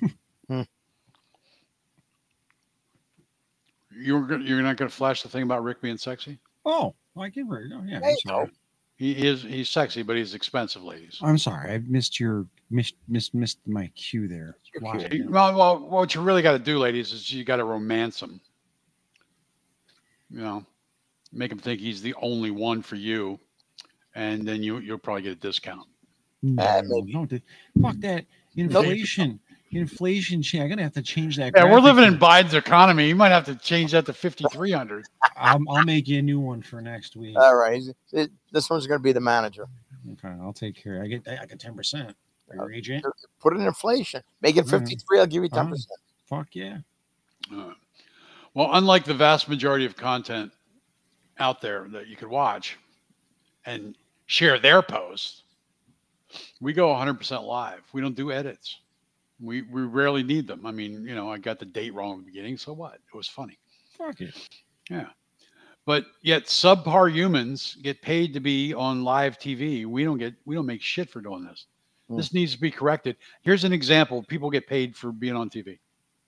You're not going to flash the thing about Rick being sexy? Oh, I can read. Oh, yeah, I'm sorry. He's sexy, but he's expensive, ladies. I'm sorry, I missed my cue there. Well, what you really got to do, ladies, is you got to romance him. You know, make him think he's the only one for you, and then you'll probably get a discount. No, fuck that inflation. Inflation change. I'm gonna have to change that. Yeah, we're living in Biden's economy. You might have to change that to 5,300. I'll make you a new one for next week. All right, this one's gonna be the manager. Okay, I'll take care. I get 10%. Your agent. Put it in inflation. Make it 53. I'll give you 10%. Fuck yeah. Well, unlike the vast majority of content out there that you could watch and share their posts, we go 100% live. We don't do edits. We rarely need them. I mean, I got the date wrong at the beginning, so what? It was funny. Fuck it. Yeah. But yet subpar humans get paid to be on live TV. We don't make shit for doing this. This needs to be corrected. Here's an example. People get paid for being on TV.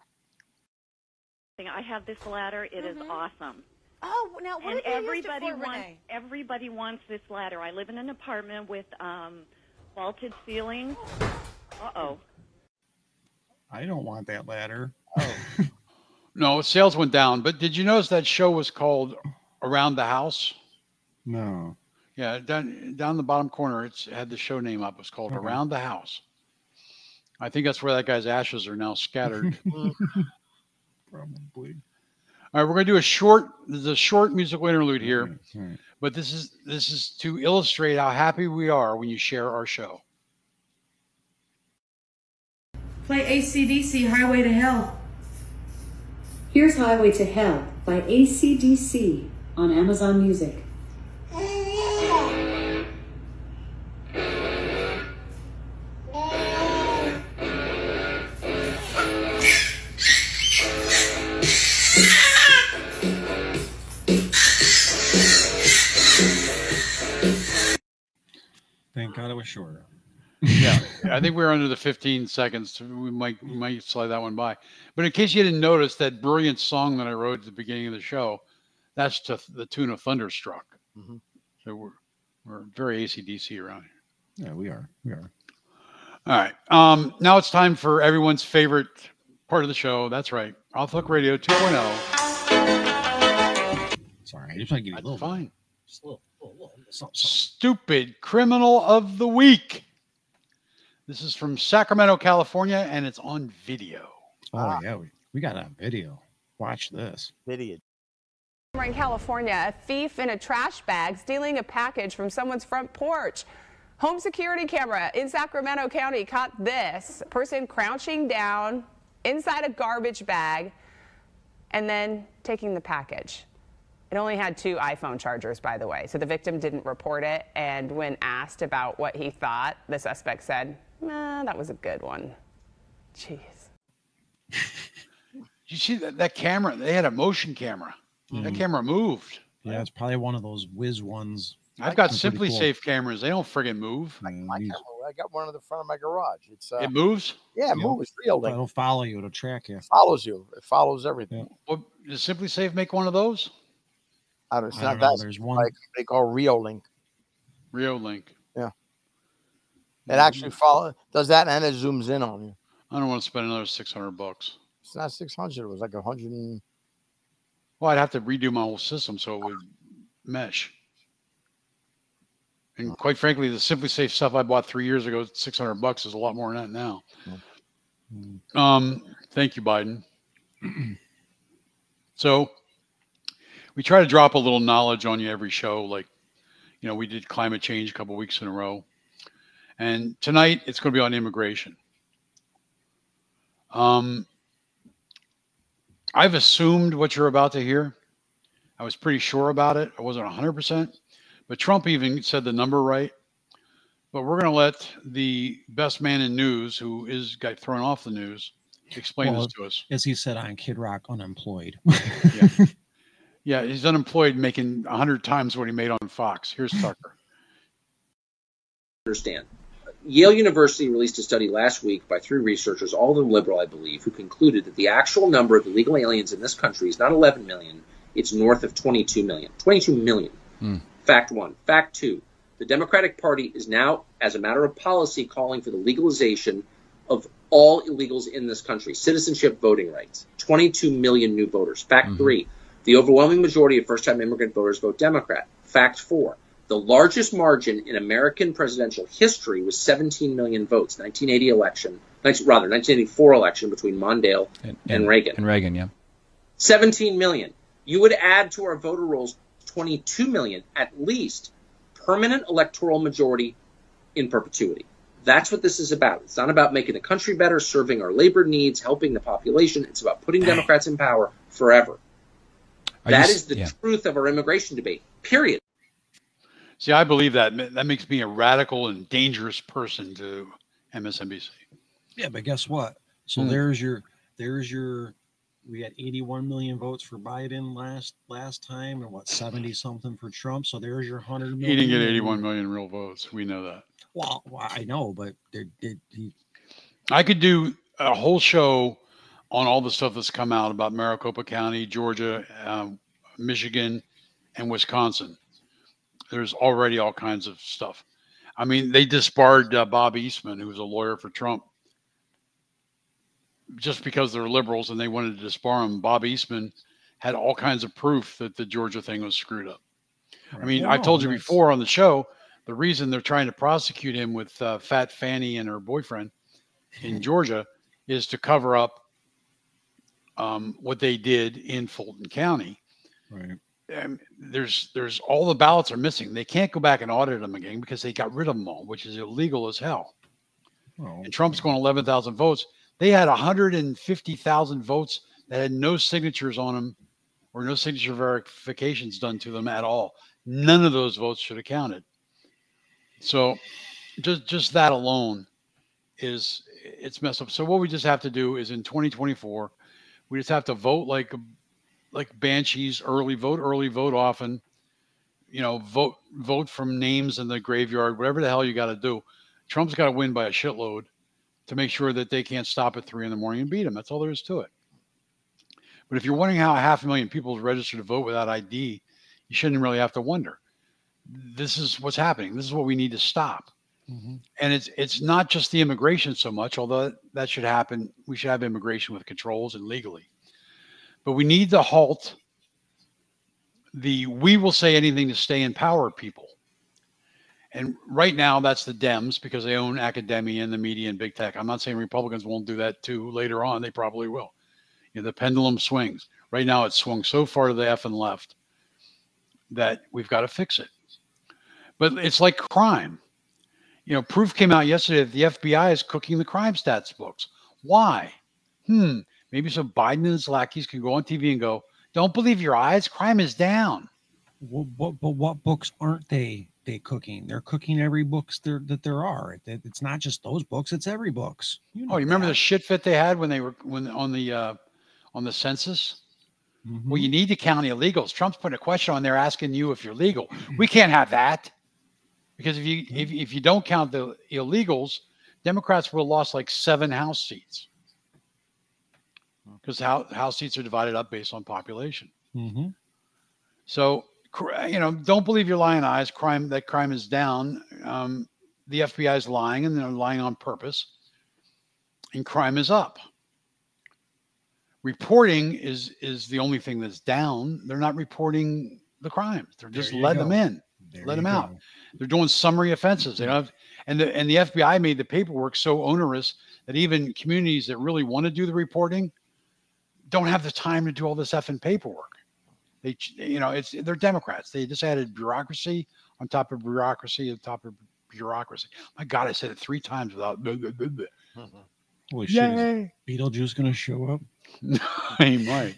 I have this ladder. It is awesome. Oh, now what and have you used it for, Renee? Everybody wants this ladder. I live in an apartment with vaulted ceilings. Uh-oh. I don't want that ladder. Oh. No, sales went down. But did you notice that show was called Around the House? No. Yeah, down the bottom corner, it had the show name up. It was called Around the House. I think that's where that guy's ashes are now scattered. Probably. All right, we're going to do a short musical interlude here. Right. But this is to illustrate how happy we are when you share our show. Play AC/DC Highway to Hell. Here's Highway to Hell by AC/DC on Amazon Music. Thank God it was shorter. Yeah, I think we're under the 15 seconds. So we might slide that one by. But in case you didn't notice, that brilliant song that I wrote at the beginning of the show, that's to the tune of Thunderstruck. Mm-hmm. So we're very AC/DC around here. Yeah, we are. All right. Now it's time for everyone's favorite part of the show. That's right. Off the Hook Radio 2.0. Sorry, I just want to give you a little. Fine. Just a little something. Stupid Criminal of the Week. This is from Sacramento, California, and it's on video. Oh, yeah. We got a video. Watch this. Video. In California, a thief in a trash bag stealing a package from someone's front porch. Home security camera in Sacramento County caught this person crouching down inside a garbage bag and then taking the package. It only had 2 iPhone chargers, by the way, so the victim didn't report it. And when asked about what he thought, the suspect said, that was a good one. Jeez. You see that camera? They had a motion camera. Mm-hmm. That camera moved. Yeah, it's probably one of those whiz ones. I've got Simply Safe cameras. They don't friggin' move. My camera, I got one in the front of my garage. It moves? Yeah, it moves. Real. It'll follow you. It'll track you. It follows you. It follows everything. Yeah. Well, does Simply Safe make one of those? I don't know. There's one they call Reolink. Reolink. Yeah. It actually does that, and it zooms in on you. I don't want to spend another $600. It's not 600. It was like 100. Well, I'd have to redo my whole system so it would mesh. And quite frankly, the Simply Safe stuff I bought 3 years ago, $600 is a lot more than that now. Thank you, Biden. So we try to drop a little knowledge on you every show. Like, we did climate change a couple weeks in a row. And tonight it's going to be on immigration. I've assumed what you're about to hear. I was pretty sure about it. I wasn't 100%, but Trump even said the number right. But we're going to let the best man in news, who got thrown off the news, explain this to us. As he said on Kid Rock, unemployed. Yeah, he's unemployed, making 100 times what he made on Fox. Here's Tucker. Understand. Yale University released a study last week by 3 researchers, all of them liberal, I believe, who concluded that the actual number of illegal aliens in this country is not 11 million. It's north of 22 million. 22 million. Fact 1. Fact 2. The Democratic Party is now, as a matter of policy, calling for the legalization of all illegals in this country. Citizenship voting rights. 22 million new voters. Fact 3. The overwhelming majority of first-time immigrant voters vote Democrat. Fact 4. The largest margin in American presidential history was 17 million votes. 1984 election between Mondale and Reagan. And Reagan, yeah. 17 million. You would add to our voter rolls 22 million, at least, permanent electoral majority in perpetuity. That's what this is about. It's not about making the country better, serving our labor needs, helping the population. It's about putting Democrats in power forever. That is the truth of our immigration debate, period. See, I believe that. That makes me a radical and dangerous person to MSNBC. Yeah, but guess what? So there's your, we had 81 million votes for Biden last time, and 70 something for Trump. So there's your 100 million. He didn't get 81 million real votes. We know that. Well I know, but I could do a whole show on all the stuff that's come out about Maricopa County, Georgia, Michigan, and Wisconsin. There's already all kinds of stuff. I mean, they disbarred Bob Eastman, who was a lawyer for Trump, just because they're liberals and they wanted to disbar him. Bob Eastman had all kinds of proof that the Georgia thing was screwed up. Right. I mean, I told you before on the show, the reason they're trying to prosecute him with Fat Fanny and her boyfriend in Georgia is to cover up what they did in Fulton County. Right. There's all the ballots are missing. They can't go back and audit them again because they got rid of them all, which is illegal as hell. Oh, and Trump's going 11,000 votes. They had 150,000 votes that had no signatures on them or no signature verifications done to them at all. None of those votes should have counted. So just that alone it's messed up. So what we just have to do is in 2024, we just have to vote like banshees, early vote often, vote from names in the graveyard, whatever the hell you got to do. Trump's got to win by a shitload to make sure that they can't stop at 3 a.m. and beat him. That's all there is to it. But if you're wondering how 500,000 people registered to vote without ID, you shouldn't really have to wonder. This is what's happening. This is what we need to stop. Mm-hmm. And it's not just the immigration so much, although that should happen. We should have immigration with controls and legally. But we need to halt we will say anything to stay in power people. And right now that's the Dems because they own academia and the media and big tech. I'm not saying Republicans won't do that too later on. They probably will. The pendulum swings. Right now it's swung so far to the effing left that we've got to fix it. But it's like crime. Proof came out yesterday that the FBI is cooking the crime stats books. Why? Maybe so Biden and his lackeys can go on TV and go, don't believe your eyes, crime is down. Well, but what books aren't they cooking? They're cooking every books that there are. It's not just those books, it's every books. You remember the shit fit they had when on the census? Mm-hmm. Well, you need to count illegals. Trump's putting a question on there asking you if you're legal. We can't have that. Because if you don't count the illegals, Democrats would have lost like 7 House seats. Because House seats are divided up based on population. Mm-hmm. So, don't believe your lying eyes. Crime is down. The FBI is lying, and they're lying on purpose. And crime is up. Reporting is the only thing that's down. They're not reporting the crimes. They're just letting them in. Let them out. They're doing summary offenses. They don't have, and the FBI made the paperwork so onerous that even communities that really want to do the reporting don't have the time to do all this effing paperwork. They're Democrats. They just added bureaucracy on top of bureaucracy on top of bureaucracy. My God, I said it 3 times without. Holy shit! Is Beetlejuice going to show up? He might.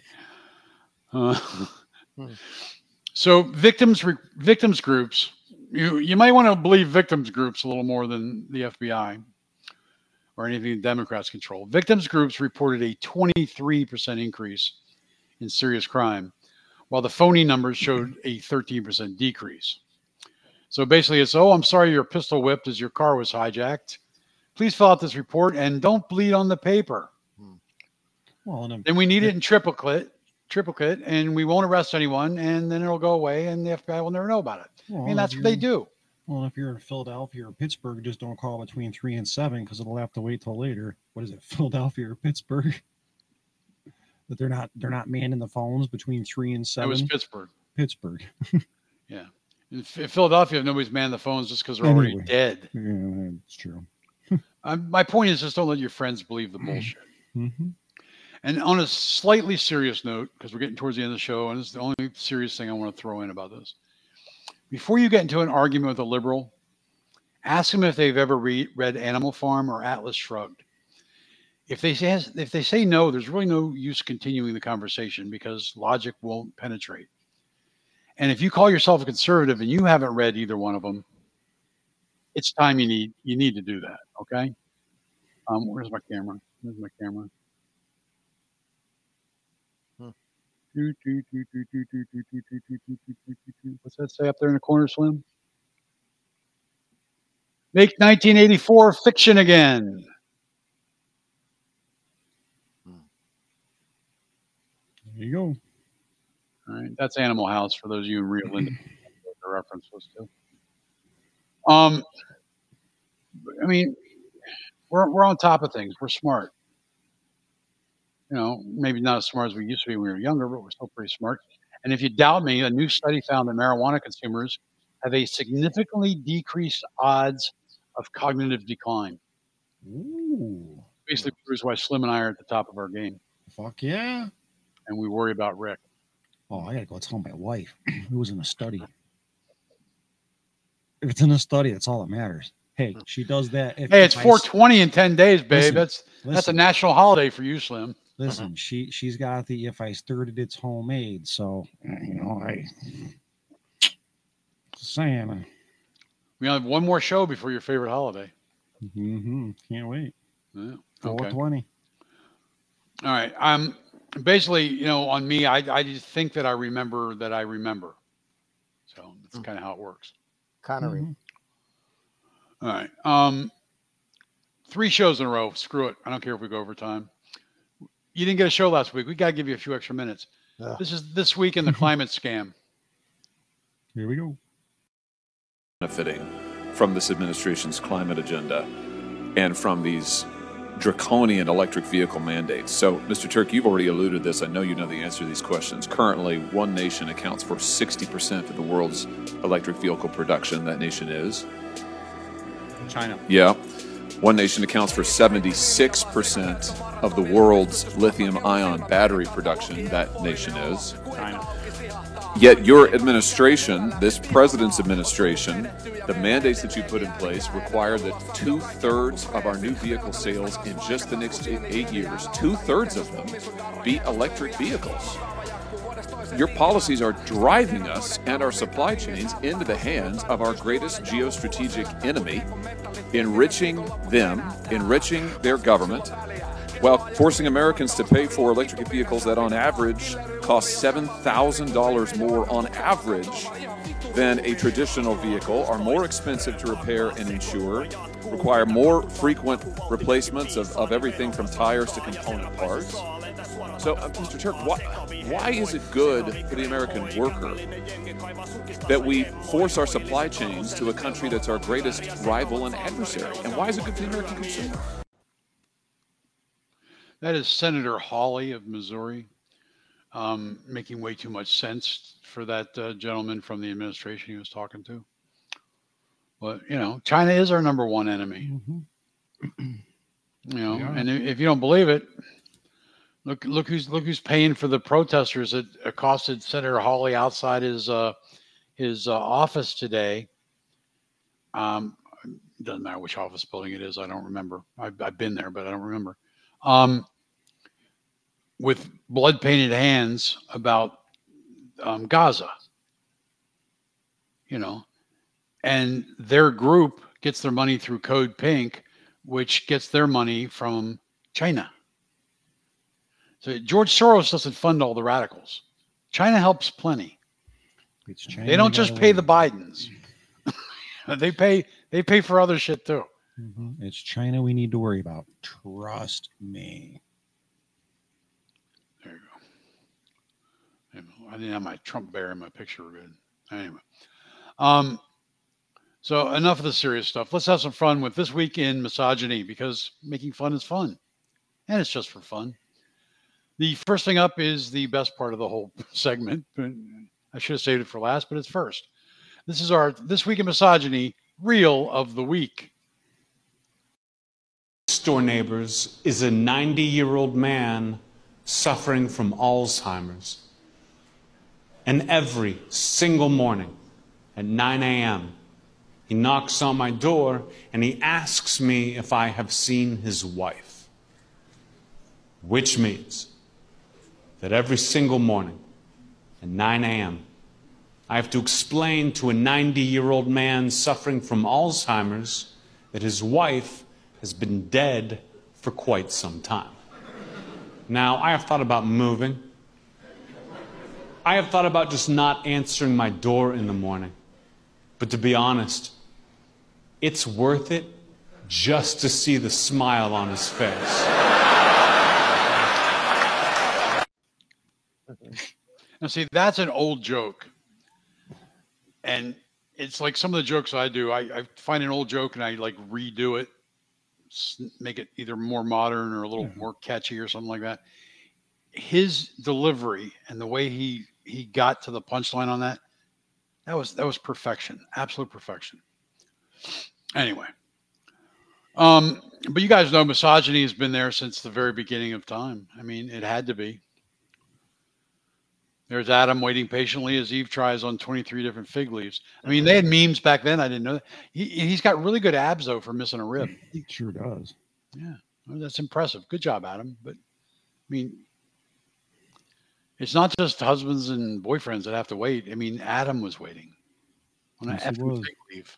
So victims groups, you might want to believe victims groups a little more than the FBI or anything the Democrats control. Victims groups reported a 23% increase in serious crime, while the phony numbers showed a 13% decrease. So basically it's, I'm sorry you're pistol whipped as your car was hijacked. Please fill out this report and don't bleed on the paper. Well, then we need it in triplicate, and we won't arrest anyone, and then it'll go away, and the FBI will never know about it. Well, I mean, that's what they do. Well, if you're in Philadelphia or Pittsburgh, just don't call between 3 and 7 because it'll have to wait till later. What is it, Philadelphia or Pittsburgh? That they're not manning the phones between 3 and 7. It was Pittsburgh. Pittsburgh. Yeah. In Philadelphia, nobody's manned the phones just because they're already dead. Yeah, it's true. My point is just don't let your friends believe the bullshit. Mm-hmm. And on a slightly serious note, because we're getting towards the end of the show, and this is the only serious thing I want to throw in about this. Before you get into an argument with a liberal, ask them if they've ever read Animal Farm or Atlas Shrugged. If they say no, there's really no use continuing the conversation because logic won't penetrate. And if you call yourself a conservative and you haven't read either one of them, it's time you need to do that. Okay. Where's my camera? What's that say up there in the corner, Slim? Make 1984 fiction again. There you go. All right, that's Animal House for those of you in Rio Linda. The reference was to. I mean, we're on top of things. We're smart. You know, maybe not as smart as we used to be when we were younger, but we're still pretty smart. And if you doubt me, a new study found that marijuana consumers have a significantly decreased odds of cognitive decline. Ooh. Basically proves why Slim and I are at the top of our game. Fuck yeah. And we worry about Rick. Oh, I gotta go tell my wife. It was in a study. If it's in a study, that's all that matters. Hey, she does that. It's 420 in 10 days, babe. That's a national holiday for you, Slim. Listen, she's got the if I stirred it, it's homemade. So just saying. We have one more show before your favorite holiday. Mm-hmm. Can't wait. Yeah. 420. All right. Basically, on me, I just think that I remember that I remember. So that's kind of how it works. Connery. Mm-hmm. All right. 3 shows in a row. Screw it. I don't care if we go over time. You didn't get a show last week. We got to give you a few extra minutes. Yeah. This is This Week in the Climate Scam. Here we go. Benefiting from this administration's climate agenda and from these draconian electric vehicle mandates. So, Mr. Turk, you've already alluded to this. I know you know the answer to these questions. Currently, one nation accounts for 60% of the world's electric vehicle production. That nation is? China. Yeah. One nation accounts for 76% of the world's lithium-ion battery production. That nation is? China. Yet your administration, this president's administration, the mandates that you put in place require that 2/3 of our new vehicle sales in just the next 8 years, 2/3 of them be electric vehicles. Your policies are driving us and our supply chains into the hands of our greatest geostrategic enemy, enriching them, enriching their government, while forcing Americans to pay for electric vehicles that on average cost $7,000 more on average than a traditional vehicle, are more expensive to repair and insure, require more frequent replacements of everything from tires to component parts. So, Mr. Turk, why is it good for the American worker that we force our supply chains to a country that's our greatest rival and adversary? And why is it good for the American consumer? That is Senator Hawley of Missouri, making way too much sense for that gentleman from the administration he was talking to. But, China is our number one enemy. Mm-hmm. And if you don't believe it, look who's paying for the protesters that accosted Senator Hawley outside his office today. It doesn't matter which office building it is. I don't remember. I've been there, but I don't remember. with blood painted hands about Gaza, and their group gets their money through Code Pink, which gets their money from China. So George Soros doesn't fund all the radicals. China helps plenty. It's China. They don't just pay the Bidens. They pay for other shit too. Mm-hmm. It's China we need to worry about. Trust me. There you go. I didn't have my Trump bear in my picture good. Anyway. So enough of the serious stuff. Let's have some fun with This Week in Misogyny, because making fun is fun. And it's just for fun. The first thing up is the best part of the whole segment. I should have saved it for last, but it's first. This is our This Week in Misogyny Reel of the Week. Door neighbors is a 90-year-old man suffering from Alzheimer's. And every single morning at 9 a.m., he knocks on my door and he asks me if I have seen his wife. Which means that every single morning at 9 a.m., I have to explain to a 90-year-old man suffering from Alzheimer's that his wife has been dead for quite some time. Now, I have thought about moving. I have thought about just not answering my door in the morning. But to be honest, it's worth it just to see the smile on his face. Now, see, that's an old joke. And it's like some of the jokes I do, I find an old joke and I like redo it, make it either more modern or a little more catchy or something like that. His delivery and the way he got to the punchline on that was perfection, absolute perfection. Anyway, but you guys know misogyny has been there since the very beginning of time. I mean, it had to be. There's Adam waiting patiently as Eve tries on 23 different fig leaves. I mean, they had memes back then. I didn't know that. He's got really good abs, though, for missing a rib. He sure does. Yeah, well, that's impressive. Good job, Adam. But, I mean, it's not just husbands and boyfriends that have to wait. I mean, Adam was waiting on an effing fig leaf.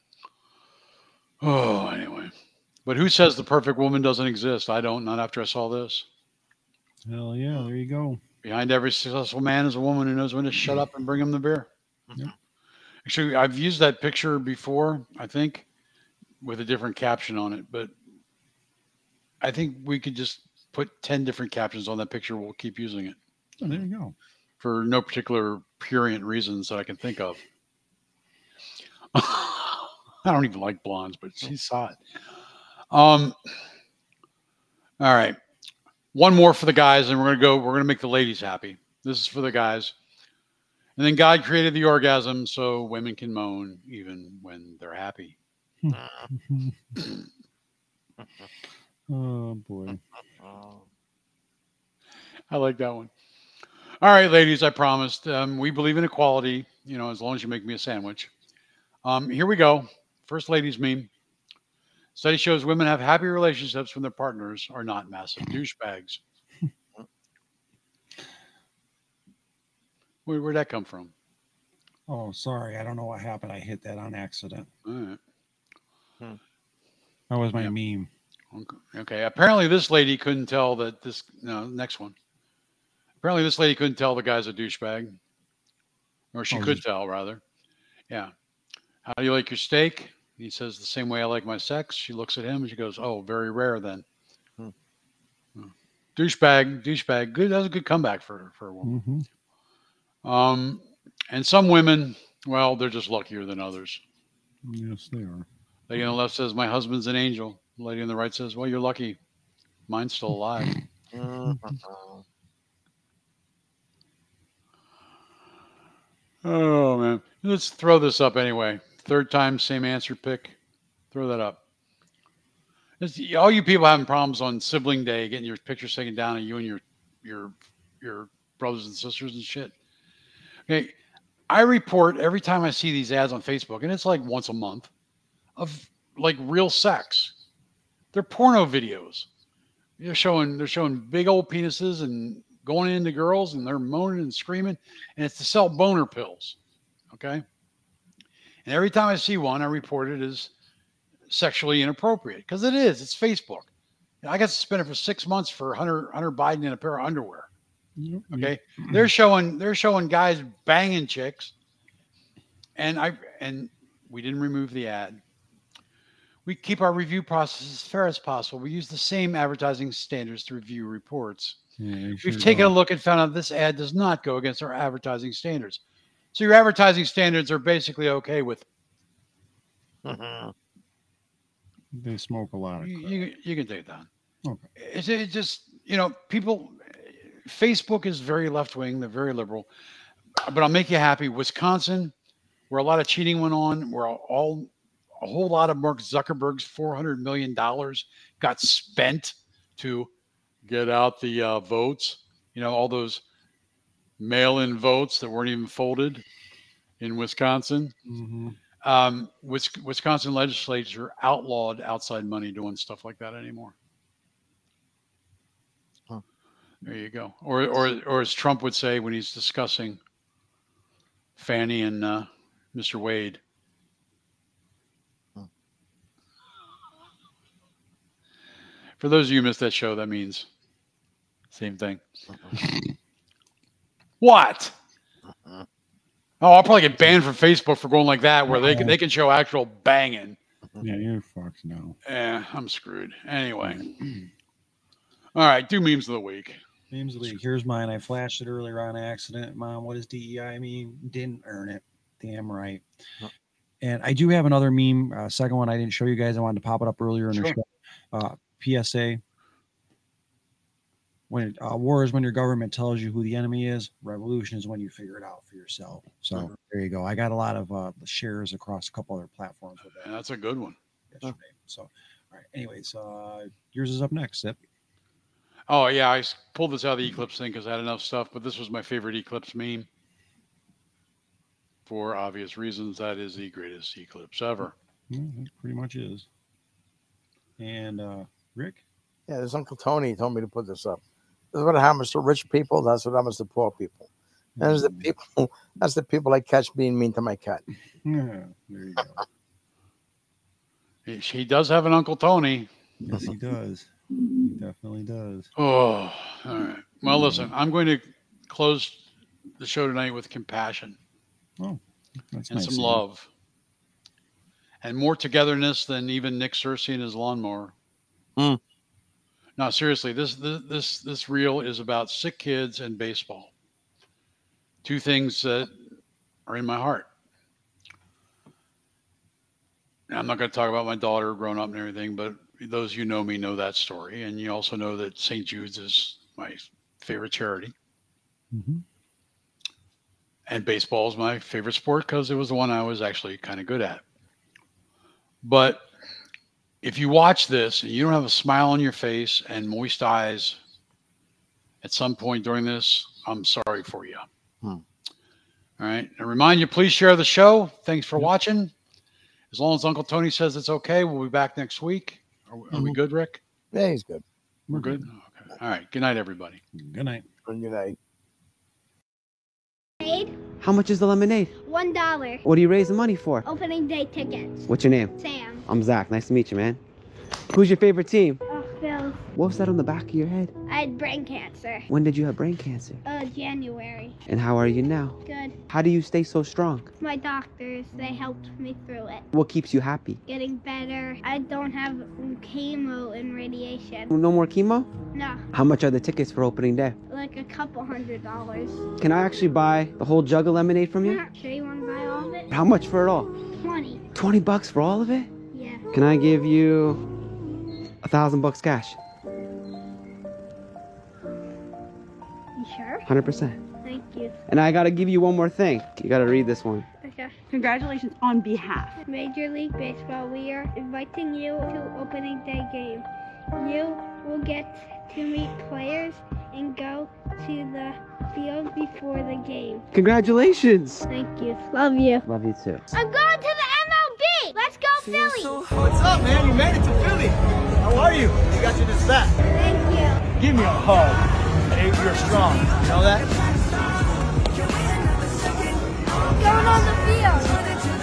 Oh, anyway. But who says the perfect woman doesn't exist? I don't, not after I saw this. Hell yeah, there you go. Behind every successful man is a woman who knows when to shut up and bring him the beer. Yeah. Actually, I've used that picture before, I think, with a different caption on it. But I think we could just put 10 different captions on that picture. We'll keep using it. Oh, there you go. For no particular prurient reasons that I can think of. I don't even like blondes, but she's hot. All right. One more for the guys, and we're going to make the ladies happy. This is for the guys. And then God created the orgasm so women can moan even when they're happy. Oh, boy. I like that one. All right, ladies, I promised. We believe in equality, as long as you make me a sandwich. Here we go. First ladies meme. Study shows women have happy relationships when their partners are not massive douchebags. Where'd that come from? Oh, sorry. I don't know what happened. I hit that on accident. All right. That was my meme. Okay. Apparently this lady couldn't tell that next one. Apparently this lady couldn't tell the guy's a douchebag. Or she could tell, rather. Yeah. How do you like your steak? He says, the same way I like my sex. She looks at him and she goes, oh, very rare then. Douchebag. Good. That was a good comeback for a woman. Mm-hmm. And some women, well, they're just luckier than others. Yes, they are. The lady on the left says, my husband's an angel. The lady on the right says, well, you're lucky. Mine's still alive. Oh, man. Let's throw this up anyway. Third time, same answer pick. Throw that up. All you people having problems on sibling day, getting your pictures taken down of you and your brothers and sisters and shit. Okay, I report every time I see these ads on Facebook, and it's like once a month, of like real sex. They're porno videos they're showing big old penises and going into girls, and they're moaning and screaming, and it's to sell boner pills. Okay. And every time I see one, I report it as sexually inappropriate because it is. It's Facebook. I got suspended for 6 months for Hunter Biden in a pair of underwear. Okay. They're showing guys banging chicks. And we didn't remove the ad. We keep our review process as fair as possible. We use the same advertising standards to review reports. Yeah, We've taken a look and found out this ad does not go against our advertising standards. So your advertising standards are basically okay with. They smoke a lot of crap. You can take that. Okay. It's just, people, Facebook is very left-wing. They're very liberal. But I'll make you happy. Wisconsin, where a lot of cheating went on, where a whole lot of Mark Zuckerberg's $400 million got spent to get out the votes. All those mail-in votes that weren't even folded in Wisconsin. Mm-hmm. Wisconsin legislature outlawed outside money doing stuff like that anymore. Huh. There you go. Or as Trump would say when he's discussing Fannie and Mr. Wade. Huh. For those of you who missed that show, that means same thing. What? Oh, I'll probably get banned from Facebook for going like that, where they can show actual banging. Yeah, you're fucked now. Yeah, I'm screwed. Anyway. All right, do memes of the week. Memes of the week. Here's mine. I flashed it earlier on accident. Mom, what does DEI mean? Didn't earn it. Damn right. And I do have another meme. Second one I didn't show you guys. I wanted to pop it up earlier in the show. PSA. When war is when your government tells you who the enemy is. Revolution is when you figure it out for yourself. So there you go. I got a lot of shares across a couple other platforms with that. Yeah, that's a good one. Yesterday. So, all right. Anyways, yours is up next, Zip. Oh yeah, I pulled this out of the Eclipse thing because I had enough stuff. But this was my favorite Eclipse meme. For obvious reasons, that is the greatest Eclipse ever. Yeah, it pretty much is. And Rick? Yeah, this Uncle Tony told me to put this up. This is what happens to rich people. That's what happens to poor people. And that's the people I catch being mean to my cat. Yeah, there you go. He does have an Uncle Tony. Yes, he does. He definitely does. Oh, all right. Well, listen, I'm going to close the show tonight with compassion. Oh, that's and nice. Some love. And more togetherness than even Nick Searcy and his lawnmower. No, seriously, this reel is about sick kids and baseball. Two things that are in my heart. Now, I'm not going to talk about my daughter growing up and everything, but those you know me know that story. And you also know that St. Jude's is my favorite charity. Mm-hmm. And baseball is my favorite sport because it was the one I was actually kind of good at. But if you watch this and you don't have a smile on your face and moist eyes at some point during this, I'm sorry for you. All right. And remind you, please share the show. Thanks for watching. As long as Uncle Tony says it's okay, we'll be back next week. Are we good, Rick? Yeah, he's good. We're good? Okay. All right. Good night, everybody. Good night. Good night. How much is the lemonade? $1. What do you raise the money for? Opening day tickets. What's your name? Sam. I'm Zach. Nice to meet you, man. Who's your favorite team? Phil. What was that on the back of your head? I had brain cancer. When did you have brain cancer? January. And how are you now? Good. How do you stay so strong? My doctors, they helped me through it. What keeps you happy? Getting better. I don't have chemo and radiation. No more chemo? No. How much are the tickets for opening day? Like a couple $100. Can I actually buy the whole jug of lemonade from you? Yeah. Sure you want to buy all of it? How much for it all? 20. $20 for all of it? Yeah. Can I give you $1,000 cash? You sure? 100%. Thank you. And I gotta give you one more thing. You gotta read this one. Okay. Congratulations on behalf. Major League Baseball, we are inviting you to opening day game. You will get to meet players and go to the field before the game. Congratulations. Thank you. Love you. Love you too. I'm going to the MLB. Let's go, Philly. What's up, man? You made it to Philly. How are you? You got your this back. Thank you. Give me a hug. Hey, you're strong. You know that? Going on the field.